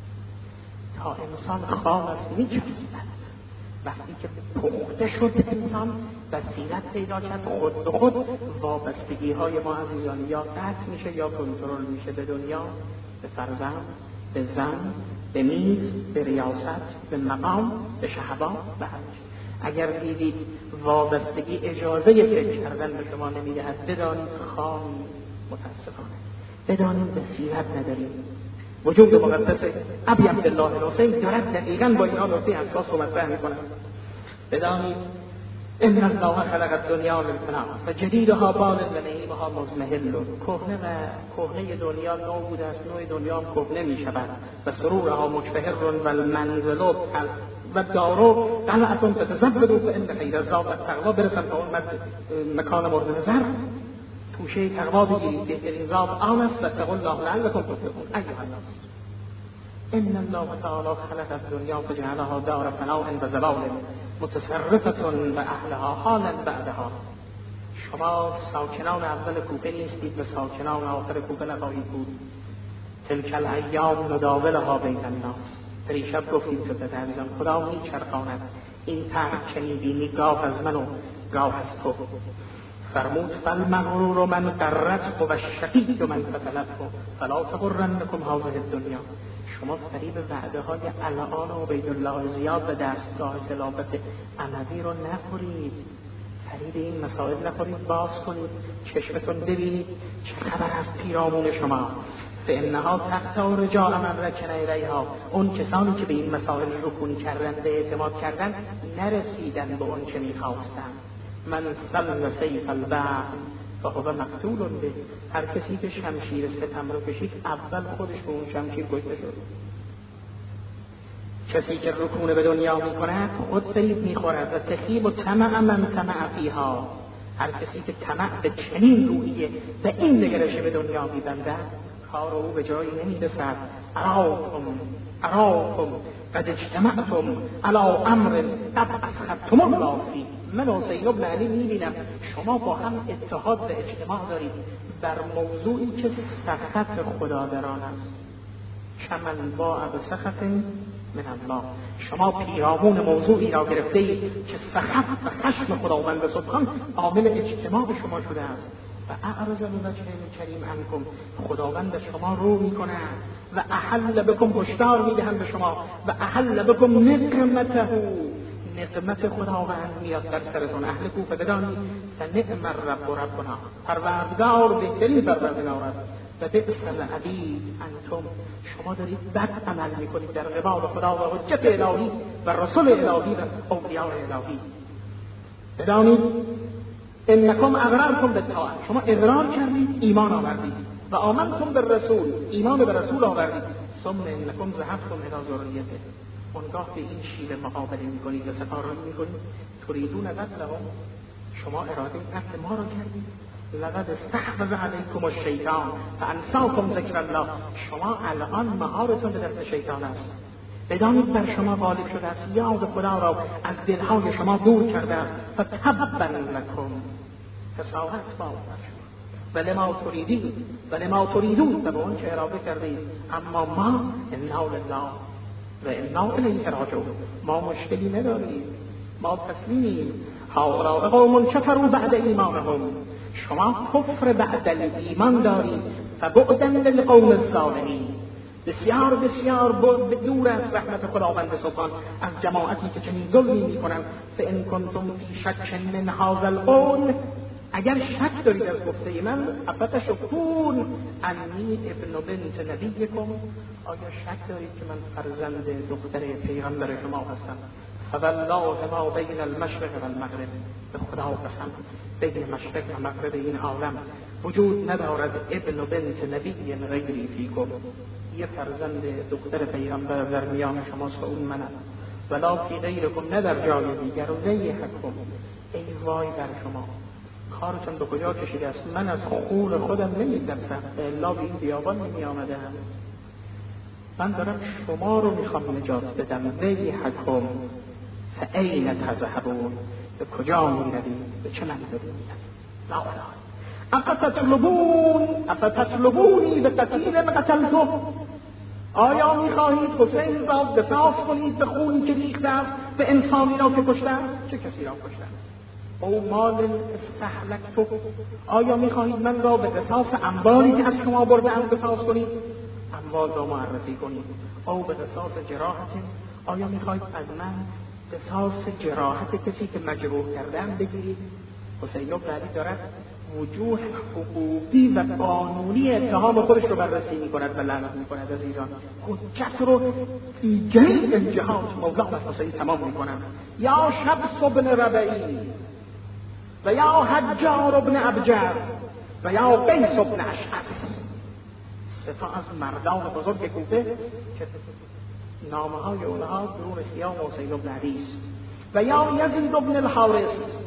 تا انسان خام است میچسبد. وقتی که پخته شد انسان بصیرت پیدا کرد، خود به خود وابستگی های ما عزیزان یا قطع میشه یا کنترل میشه. به دنیا، به فرزند، به زن، به میز، به ریاست، به مقام، به شهوات، به هر چیز. اگر دیدید وابستگی اجازه فکر کردن به شما نمیدهد، بدانید خامی، متاسفانه بدانید بصیرت ندارید. وجود مقدس ابی عبدالله الحسین دارد دقیقاً با اینها نقطه حساس رو مطرح می‌کند. بدانید ان الله خلق الدنیا للفنا فجدیدها بال و نعیمها مزمحل. کهنه دنیا نو بوده است، نوع دنیا هم کهنه می‌شود و سرورها مجفهر و المنزل و دارو قلعتون فتزبدوا فان خیر الزاد التقوی. برسن تا اون مکان مورد نظر، توشه تقوا بگیرید، بهترین زاد آن است. واتقوا الله لعلکم تفلحون. ایها الناس ان الله تعالی خلق الدنیا فجعلها دار فناء و زوال متصرفة و اهلها حالا بعدها. شما ساکنان اول کوفه نیستید و ساکنان آخر کوفه نخواهید بود. تلک الایام نداولها بین الناس. دیشب گفتیم خدمت عزیزان خدا میچرخاند این طرح چنیدینی گاه از من و گاه از تو. فرمود فالمغرور من قرته و الشقی من فتلته فلا تغرنکم هذه الدنیا. شما فریب وعده های الان و عبید الله زیاد و دستگاه تلاوت اموی رو نخورید. فریب این مسائل نخورید. باز کنید چشمتون ببینید چه خبر از پیرامون شما. فانها تقطع رجاء من رکن الیها. اون کسانی که به این مسائل رکون کردن، به اعتماد کردن، نرسیدن به اون چه میخواستن. من سل سیف البعث فهو مقتول به. هر کسی که شمشیر ستم رو کشید اول خودش به اون شمشیر کشته شد. کسی که رکون به دنیا میکند خود فریب میخورد. و تخیب و طمع من طمع فیها. هر کسی که طمع به چنین روحیه به این نگرش به دنیا میبندد کار او به جایی نمیرسد. اراکم قد اجتمعتم علی امر قد اسخطتم الله فیه. من حسین بن علی میبینم شما با هم اتحاد و اجتماع دارید بر موضوعی که سخط خدا در آن است. کمن با بسخط من الله. شما پیرامون موضوعی را گرفته اید که سخط و خشم خداوند سبحان عامل اجتماع شما شده است. و اعرض بوجه کریم عنکم، خداوند شما رو میکنه و احل بکم، هشدار میدهند به شما، و احل بکم نقمته، نقمت خداوند میاد در سرتون. اهل کوفه بدانید فنعم الرب ربنا، پروردگار بهترین پروردگار است. و بئس العبید انتم، شما دارید بد عمل میکنید در قبال خدا و حجت الهی و رسول الهی و اولیاء الهی. بدانید انکم اقررتم بالطاعه، شما اقرار کردید، ایمان آوردید، و آمنتم بالرسول، ایمان به رسول آوردید، ثم انکم ذهبتم الی ذریته، اونگاه به این شیوه مقابله میکنید و سپارایی میکنید. تریدون قتلهم، شما اراده قتل ما را کردید. لقد استحوذ علیکم الشیطان فانساکم ذکر الله، شما الان مهارتون به دست شیطان است. بدانید بر شما غالب شده است، یاد خدا را از دلهای شما دور کرده است. فتبا لکم، کساحت با ولما تریدون، و به اون که اراده کردید. اما ما انا لله و انا الیه راجعون، ما مشکلی نداریم، ما تسلیمیم. هؤلاء قوم کفروا بعد ایمانهم، شما کفر بعد ایمان دارید. فبعدا للقوم الظالمین، بسیار بسیار دور از رحمت خداوند سبحان از جماعتی که چنین ظلمی میکنند. فان کنتم فی شک من هذا القول، اگر شک دارید از گفته من، افتشکون انی ابن بنت نبیکم، آیا شک دارید که من فرزند دختر پیغمبر شما هستم؟ فوالله ما بین المشرق و المغرب، به خدا قسم بین مشرق و مغرب این عالم وجود ندارد ابن بنت نبی غیری فیکم، یه فرزند دختر پیغمبر در میان شماست و اون منم. ولا فی غیرکم، نه در جای دیگر. و ویحکم، ای وای بر شما، کارتون به کجا کشیده است؟ من از خون خودم نمی‌ترسم، الا به این بیابان نمی آمدم. من دارم شما رو میخوام نجات بدم. ویحکم فأین تذهبون، به کجا میروید؟ به چه منزلی میروید؟ لا الا افتطلبونی به قتیل قتلته، آیا میخواهید حسین را قصاص کنید به خونی که ریخته است، به انسانی را که کشته است؟ چه کسی را کشته است؟ او مال استهلکته، آیا میخواهید من را به قصاص اموالی که از شما برده‌ام قصاص کنید؟ اموال را معرفی کنید. او به قصاص جراحت، آیا میخواهید از من قصاص جراحت کسی که مجروح کرده‌ام بگیرید؟ حسین بن علی دارد وجوه حقوقی و قانونی اتهام خودش رو بررسی می‌کند و لعنت می‌کند. عزیزان، حجت رو فی جمیع الجهات مولانا حسین تمام می‌کند. یا شمس بن ربیعی و یا حجار بن ابجر و یا قیس بن اشعث، سه تا از مردان بزرگ کوفه که نامه‌های اونها درون خیام حسین بن علی است. و یا یزید بن الحارث،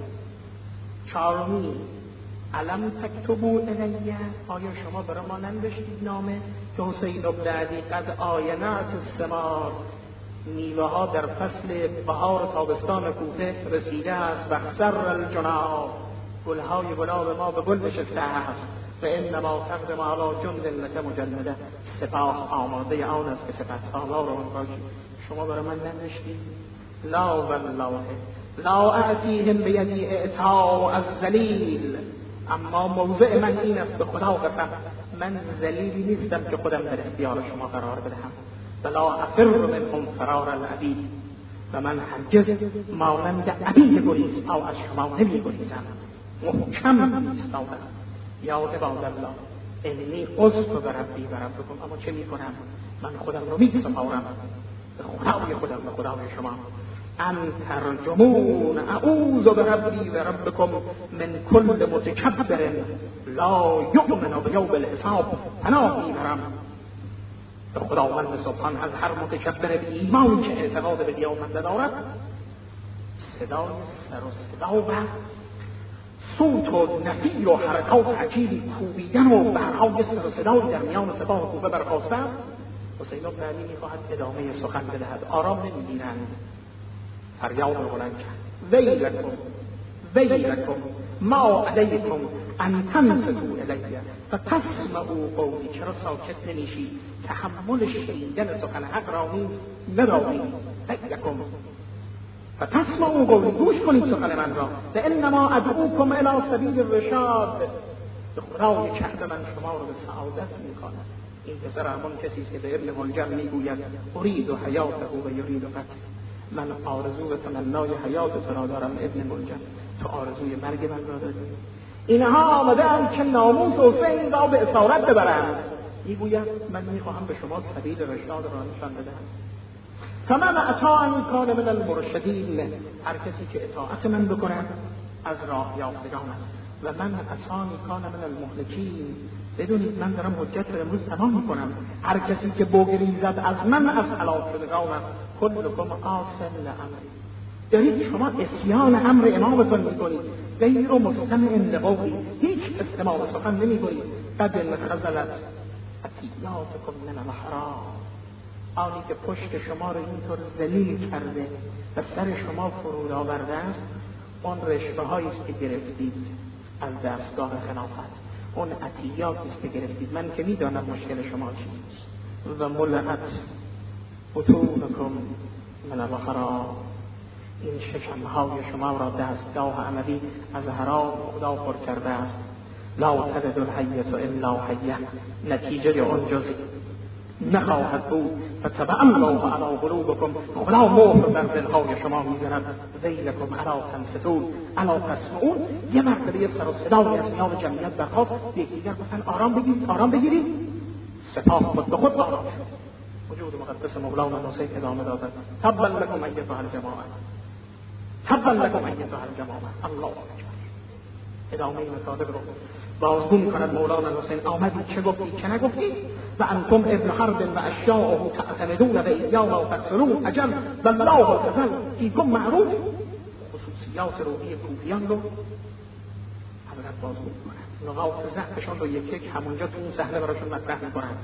چارمی. علم تکتبو الیه، آیا شما برای ما ننوشتید نامه که حسین بن علی قد آینات الثمار، میوه ها در فصل بهار تابستان کوفه رسیده است. و خسر الجناب، گلهای گلاب ما به گل نشسته است. و انما تقدم علی جند لک مجنده، سپاه آماده آن است که سپهسالار آن باشی. شما برای من ننوشتید؟ لا والله لا اعتیهم بیدی اعطاء الذلیل، اما موضع من این است، به خدا قسم من ذلیلی نیستم که خودم در اختیار شما قرار بدهم. ولا افر منهم فرار العبید، و من هرگز مانند عبید گریزپا از شما نمی گریزم، محکم ایستادم. یا عباد الله انی عذت بربی و ربکم، اما چه می کنم؟ من خودم رو می سپارم به خدای خودم و خدای شما. ان ترجمون اعوذ بربی و ربکم من کل متکبر لا یؤمن بیوم الحساب، پناه میبرم به خداوند سبحان از هر متکبر بی ایمان که اعتقاد به قیامت ندارد. صدای سر و صدا و صوت و نفیر و حرکات عجیبی، کوبیدن و برهای سر و صدایی در میان سپاه کوفه برخاسته است. حسین بن علی میخواهد ادامه سخن بدهد، آرام نمیگیرند. فریاد بلند کرد ویلکم ما علیکم ان تنصتوا الیه فتسمعوا قولی، چرا ساکت نمیشی؟ تحمل شنیدن سخن حق را نیز نداری. یکم فتسمعوا قولی، گوش کنید سخن من را. فانما ادعوکم الی سبیل الرشاد، خدای کهف من شما را به سعادت میخواند. این پسر همون کسی است که به ابن ملجم میگوید ارید حیاته و یرید قتله، من آرزو و تمنای حیات تو را دارم ابن ملجم، تو آرزوی مرگ من را داری. اینها آمده‌اند که ناموس حسین را به اسارت ببرند. میگوید من میخواهم به شما سبیل رشاد را نشان بدهم. فمن اطاعنی کان من المرشدین، هر کسی که اطاعت من بکند از راه یافتگان است. و من عصانی کان من المهلکین، بدونید من دارم حجت رو امروز تمام میکنم. هر کسی که بگریزد از من از هلاک شدگان است. کلکم عاصم لامری، دارید شما اسیان امر امامتون میکنید. غیر مستمع لقولی، هیچ استماع سخن نمیکنید. قد انخذلت عطیاتکم من الحرام، آنی که پشت شما رو اینطور ذلیل کرده و سر شما فرود آورده است، اون رشوه هایی است که گرفتید از دستگاه خلافت، اون عطیاتی است که گرفتید. من که میدانم مشکل شما چیست. و ملعت بطونکم من الحرام، این شکمهای شما را دستگاه عملی از حرام خدا پر کرده است. لا تلد الحیة الا حیة، نتیجه اون جز نخواهد بود. فتبع الله علی قلوبکم، خدا مهر در دلهای شما میزند. ویلکم علی تنصتون علی تسمعون، یه مرتبه یه سر و صدایی از میان جمعیت برخاست. یکدیگر گفتن آرام بگیرید، آرام بگیرید. سپاه خود به خود آرام شد. وجود مقدس مولانا حسین ادامه دادند. تبا لکم ایتها الجماعه، تبا لکم ایتها الجماعه. الله اکبر. ادامه مطالب رو بازگو می‌کند مولانا حسین. آمدی چه گفتی چه نگفتی؟ و انتم ابن حرب و اشیاءه تعتمدون و ایانا تکسرون عجل والله الغزل فیکم معروف. خصوصیات روحی کوفیان رو حضرت بازگو می‌کنند. نقاط ضعفشان رو یک یک همونجا تو اون صحنه براشون مطرح می‌کنند.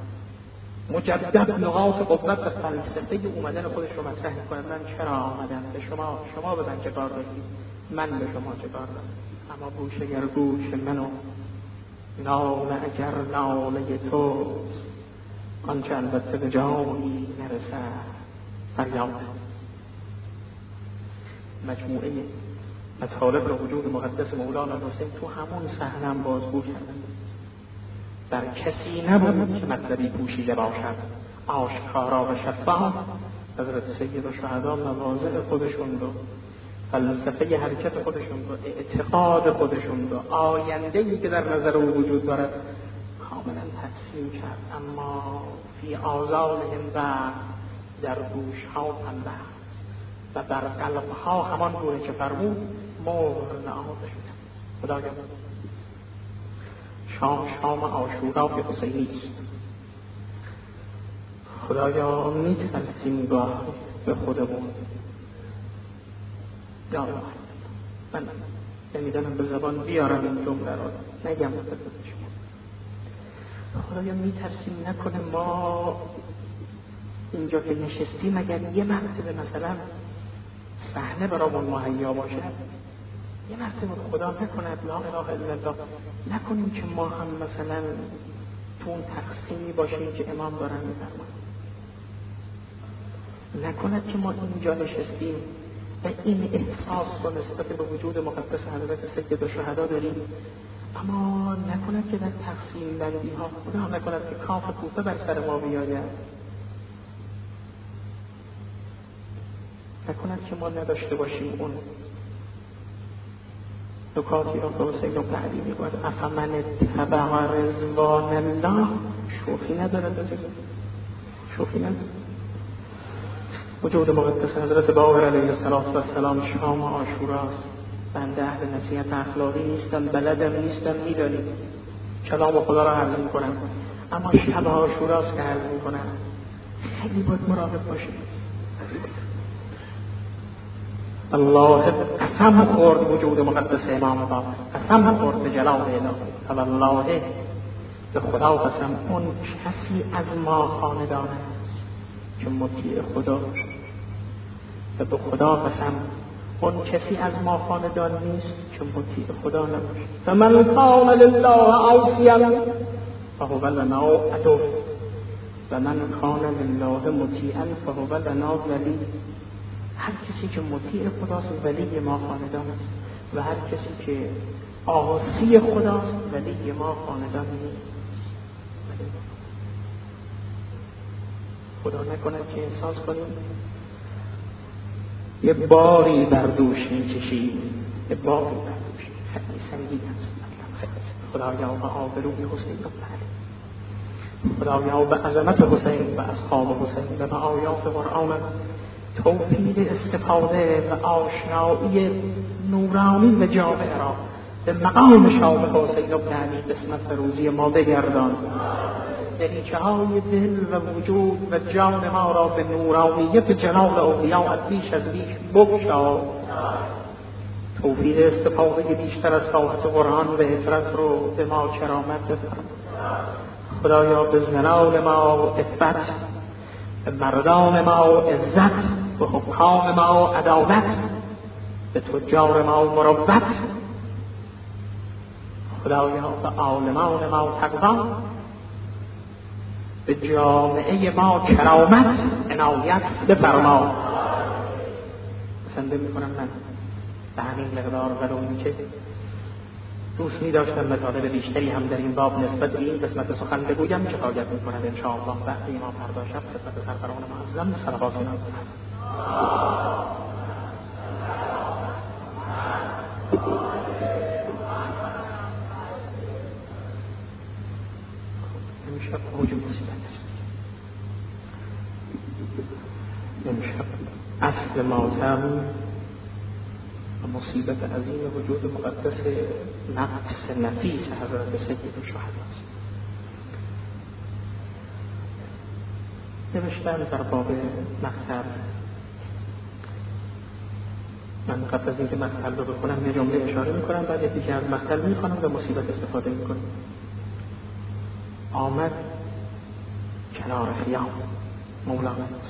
مجدد نقاط قوت و فلسفه اومدن خودش رو مطرح می‌کنند. من چرا آمدم؟ به شما به من چه کار دارید؟ من به شما چه کار دارم؟ اما گوش اگر گوش منو، ناله اگر ناله توست، آنچه البته به جایی نرسد فریاد. مجموعه مطالب رو وجود مقدس مولانا حسین تو همون صحنه هم بازگو کردن. در کسی نبود که مطلبی پوشیده باشد، آشکارا و شفاف. حضرت سید الشهدا مواضع خودشون رو، فلسفه حرکت خودشون رو، اعتقاد خودشون رو، آینده‌ای که در نظر او وجود دارد کاملا تفسیر کرد. اما فی آذانهم و در گوش‌ها پنبه و در قلب‌ها همان گونه که فرمود مهر نهاده شده. خدایا شام عاشورای حسینی است. خدایا می‌ترسیم گاه به خودمون. یا الله، من نمیدانم به زبان بیارم این جمله رو نگم. خدایا میترسیم نکنه ما اینجا که نشستیم اگر یه مرتبه مثلا صحنه برامون مهیا باشد، یه مرتبه خدا نکند لا اله الا الله، نکنیم که ما هم مثلا تو اون تقسیمی باشیم که امام دارن میفرمایند. نکند که ما اینجا نشستیم و این احساس با نسبت به وجود مقدس حضرت سید الشهدا داریم، اما نکند که در تقسیم بندی ها خدا نکند که کاف کوفه بر سر ما بیاید، نکند که ما نداشته باشیم اون نکاتی را که حسین ابن علی میگوید افمن اتبع رضوان الله، شوخی ندارد، شوخی ندارد. وجود مقدس حضرت باقر علیه السلام شام عاشوراست. بنده اهل نصیحت اخلاقی نیستم، بلدم نیستم، میدانید کلام خدا را عرض میکنم، اما شب عاشوراست که عرض میکنم. خیلی باید مراقب باشید. الله قسم خورد وجود مقدس امام باقر، قسم خورد به جلال الهی، الله به خدا قسم اون کسی از ما خاندان است که مطیع خدا، و به خدا قسم اون کسی از ما خاندان نیست که مطیع خدا نباشه. فمن کان لله عاصیا فهو لنا عدو و من کان لله مطیعا فهو لنا ولی. هر کسی که مطیع خداست ولی ما خاندان است و هر کسی که عاصی خداست ولی ما خاندان نیست. خدا نکند که احساس کنیم یه باری بر دوش می‌کشیم، یه باری بر دوش خیلی سنگین است. خدایا به آبروی حسین بن علی، خدایا به عظمت حسین و اصحاب حسین و به آیات قرآن توفیق استفاده و آشنایی نورانی و جامع را به مقام شاه حسین بن علی قسمت روزی ما بگردان. دریچه های دل و وجود و جان ما را به نورانیت جلال اولیاء بیش از بیش بگشا. توفیق استفاده بیشتر از طاعت قرآن و عفرت رو به ما کرامت بفرما. خدایا به زنان ما عفت، به مردان ما عزت، به حکام ما عدالت، به تجار ما مروت، خدایا به عالمان ما تقوا، به جامعه ما کرامت عنایت بفرما. سنده میکنم من به همین مقدار ولو اینکه دوست می داشتم مطالب بیشتری هم در این باب نسبت به این قسمت سخن بگویم، کفایت میکند انشاءالله. وقتی ما فردا شب خدمت سروران معظم صلوات نازل امشب موج مصیبت است. امشب اصل ماتم و مصیبت عظیم وجود مقدس نفس نفیس حضرت سید الشهدا است. نوشتن در باب مقتل. من قبل از اینکه مقتل رو بخونم یه جمله اشاره میکنم، بعد یکی از مقتل میخونم و مصیبت استفاده میکنم. آمد کنار خیام مولانا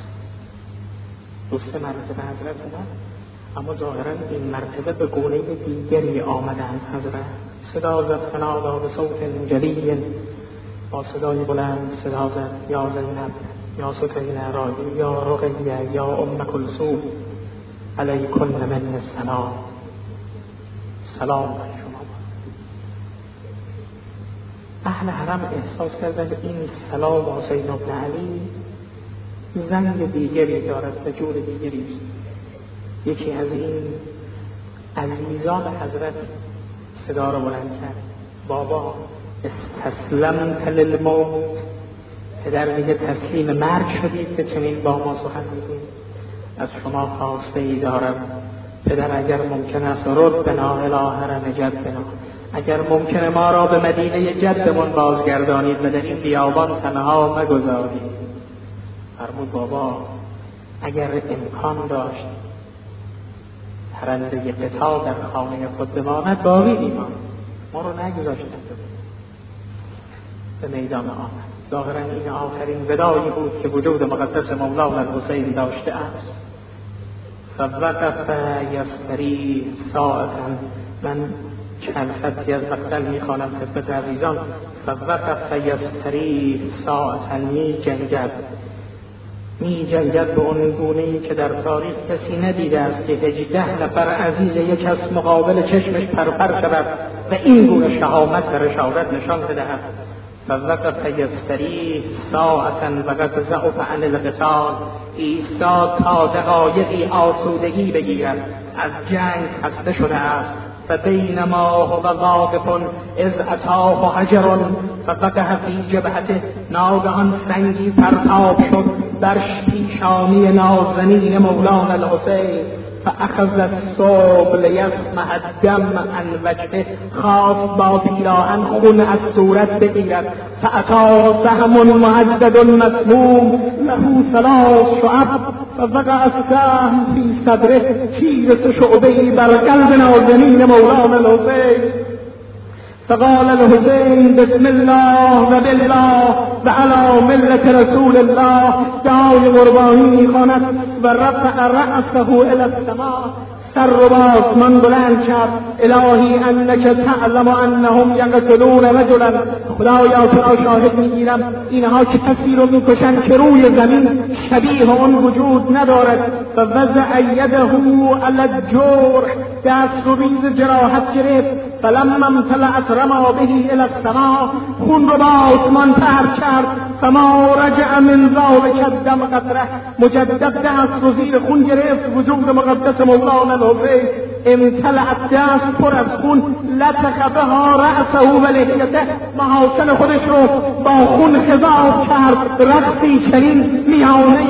دوست مرتبه حضرت اومد، اما ظاهرا این مرتبه به گونه دیگری آمدند. حضرت صدا زد فنادا به صوت جلی، با صدای بلند صدا زد یا زینب یا سکینه رایی یا رقیه یا ام کلثوم علیکن من السلام، سلام بر شما. اهل حرم احساس کردند این سلام حسین بن علی زنگ دیگری دارد و جور دیگری است. یکی از این عزیزان حضرت صدا را بلند کرد، بابا استسلمت للموت، پدر میگه تسلیم مرگ شدید که چنین با ما سخن میگویید. از شما خواسته ای دارم پدر، اگر ممکن است رد بنا الی حرم جدنا، اگر ممکنه ما را به مدینه جدمون بازگردانید و در این بیابان تنها مگذارید. فرمود بابا اگر امکان داشت پرنده قطار در خانه خود بماند باقی ایمان، ما رو نگذاشتند. به میدان آمد. ظاهرا این آخرین ودایی بود که وجود مقدس مولانا الحسین داشته است. فوقف یستری ساعتا، من چند خطی از مقتل میخوانم خدمت عزیزان. فوقف یستری ساعتا، می جنگد به اون گونه‌ای که در تاریخ کسی ندیده است که 18 نفر عزیز یک کس مقابل چشمش پرپر شود و این گونه شهامت و رشاوت نشان بدهد. فوقف یستری ساعتا وقد ضعف عن القتال، ایستاد تا دقایقی آسودگی بگیرد، از جنگ خسته شده است. فبینما هو واقف اذ اتاه حجر ففقه فی جبهته، ناگهان سنگی پرتاب شد در پیشانی نازنین مولانا الحسین. فاخذ الصوب لیسمح الدم عن وجهه، خواست با پیراهن خون از صورت بگیرد. فاتاه سهم معدد مسموم له 3 شعب فوقع السهم فی صدره، تیر شعبه‌ای بر قلب نازنین مولانا الحسین. فقال الحسین بسم الله و بالله و علی ملت رسول الله، دعای قربانی می‌خواند و رفع رأسه الی السماء، سر رو به آسمان بلند کرد. الهی انک تعلم انهم یقتلون رجلا، خدایا تو را شاهد میگیرم اینها کسی رو میکشن که روی زمین شبیه اون وجود ندارد. و وضع یده علی الجرح، دست رو ریز جراحت گرفت. فلما امتلأت رما به الی السماء، خون رو به آسمان پهر کرد. فما رجع من ذلک الدم قطره، مجدد دست رو زیر خون گرفت. وجود مقدس مولانا الحسین امتلأت، دست پر از خون. لطخ بها رأسه و لحیته، محاسن خودش رو با خون خضاب کرد. رقصی چنین میانه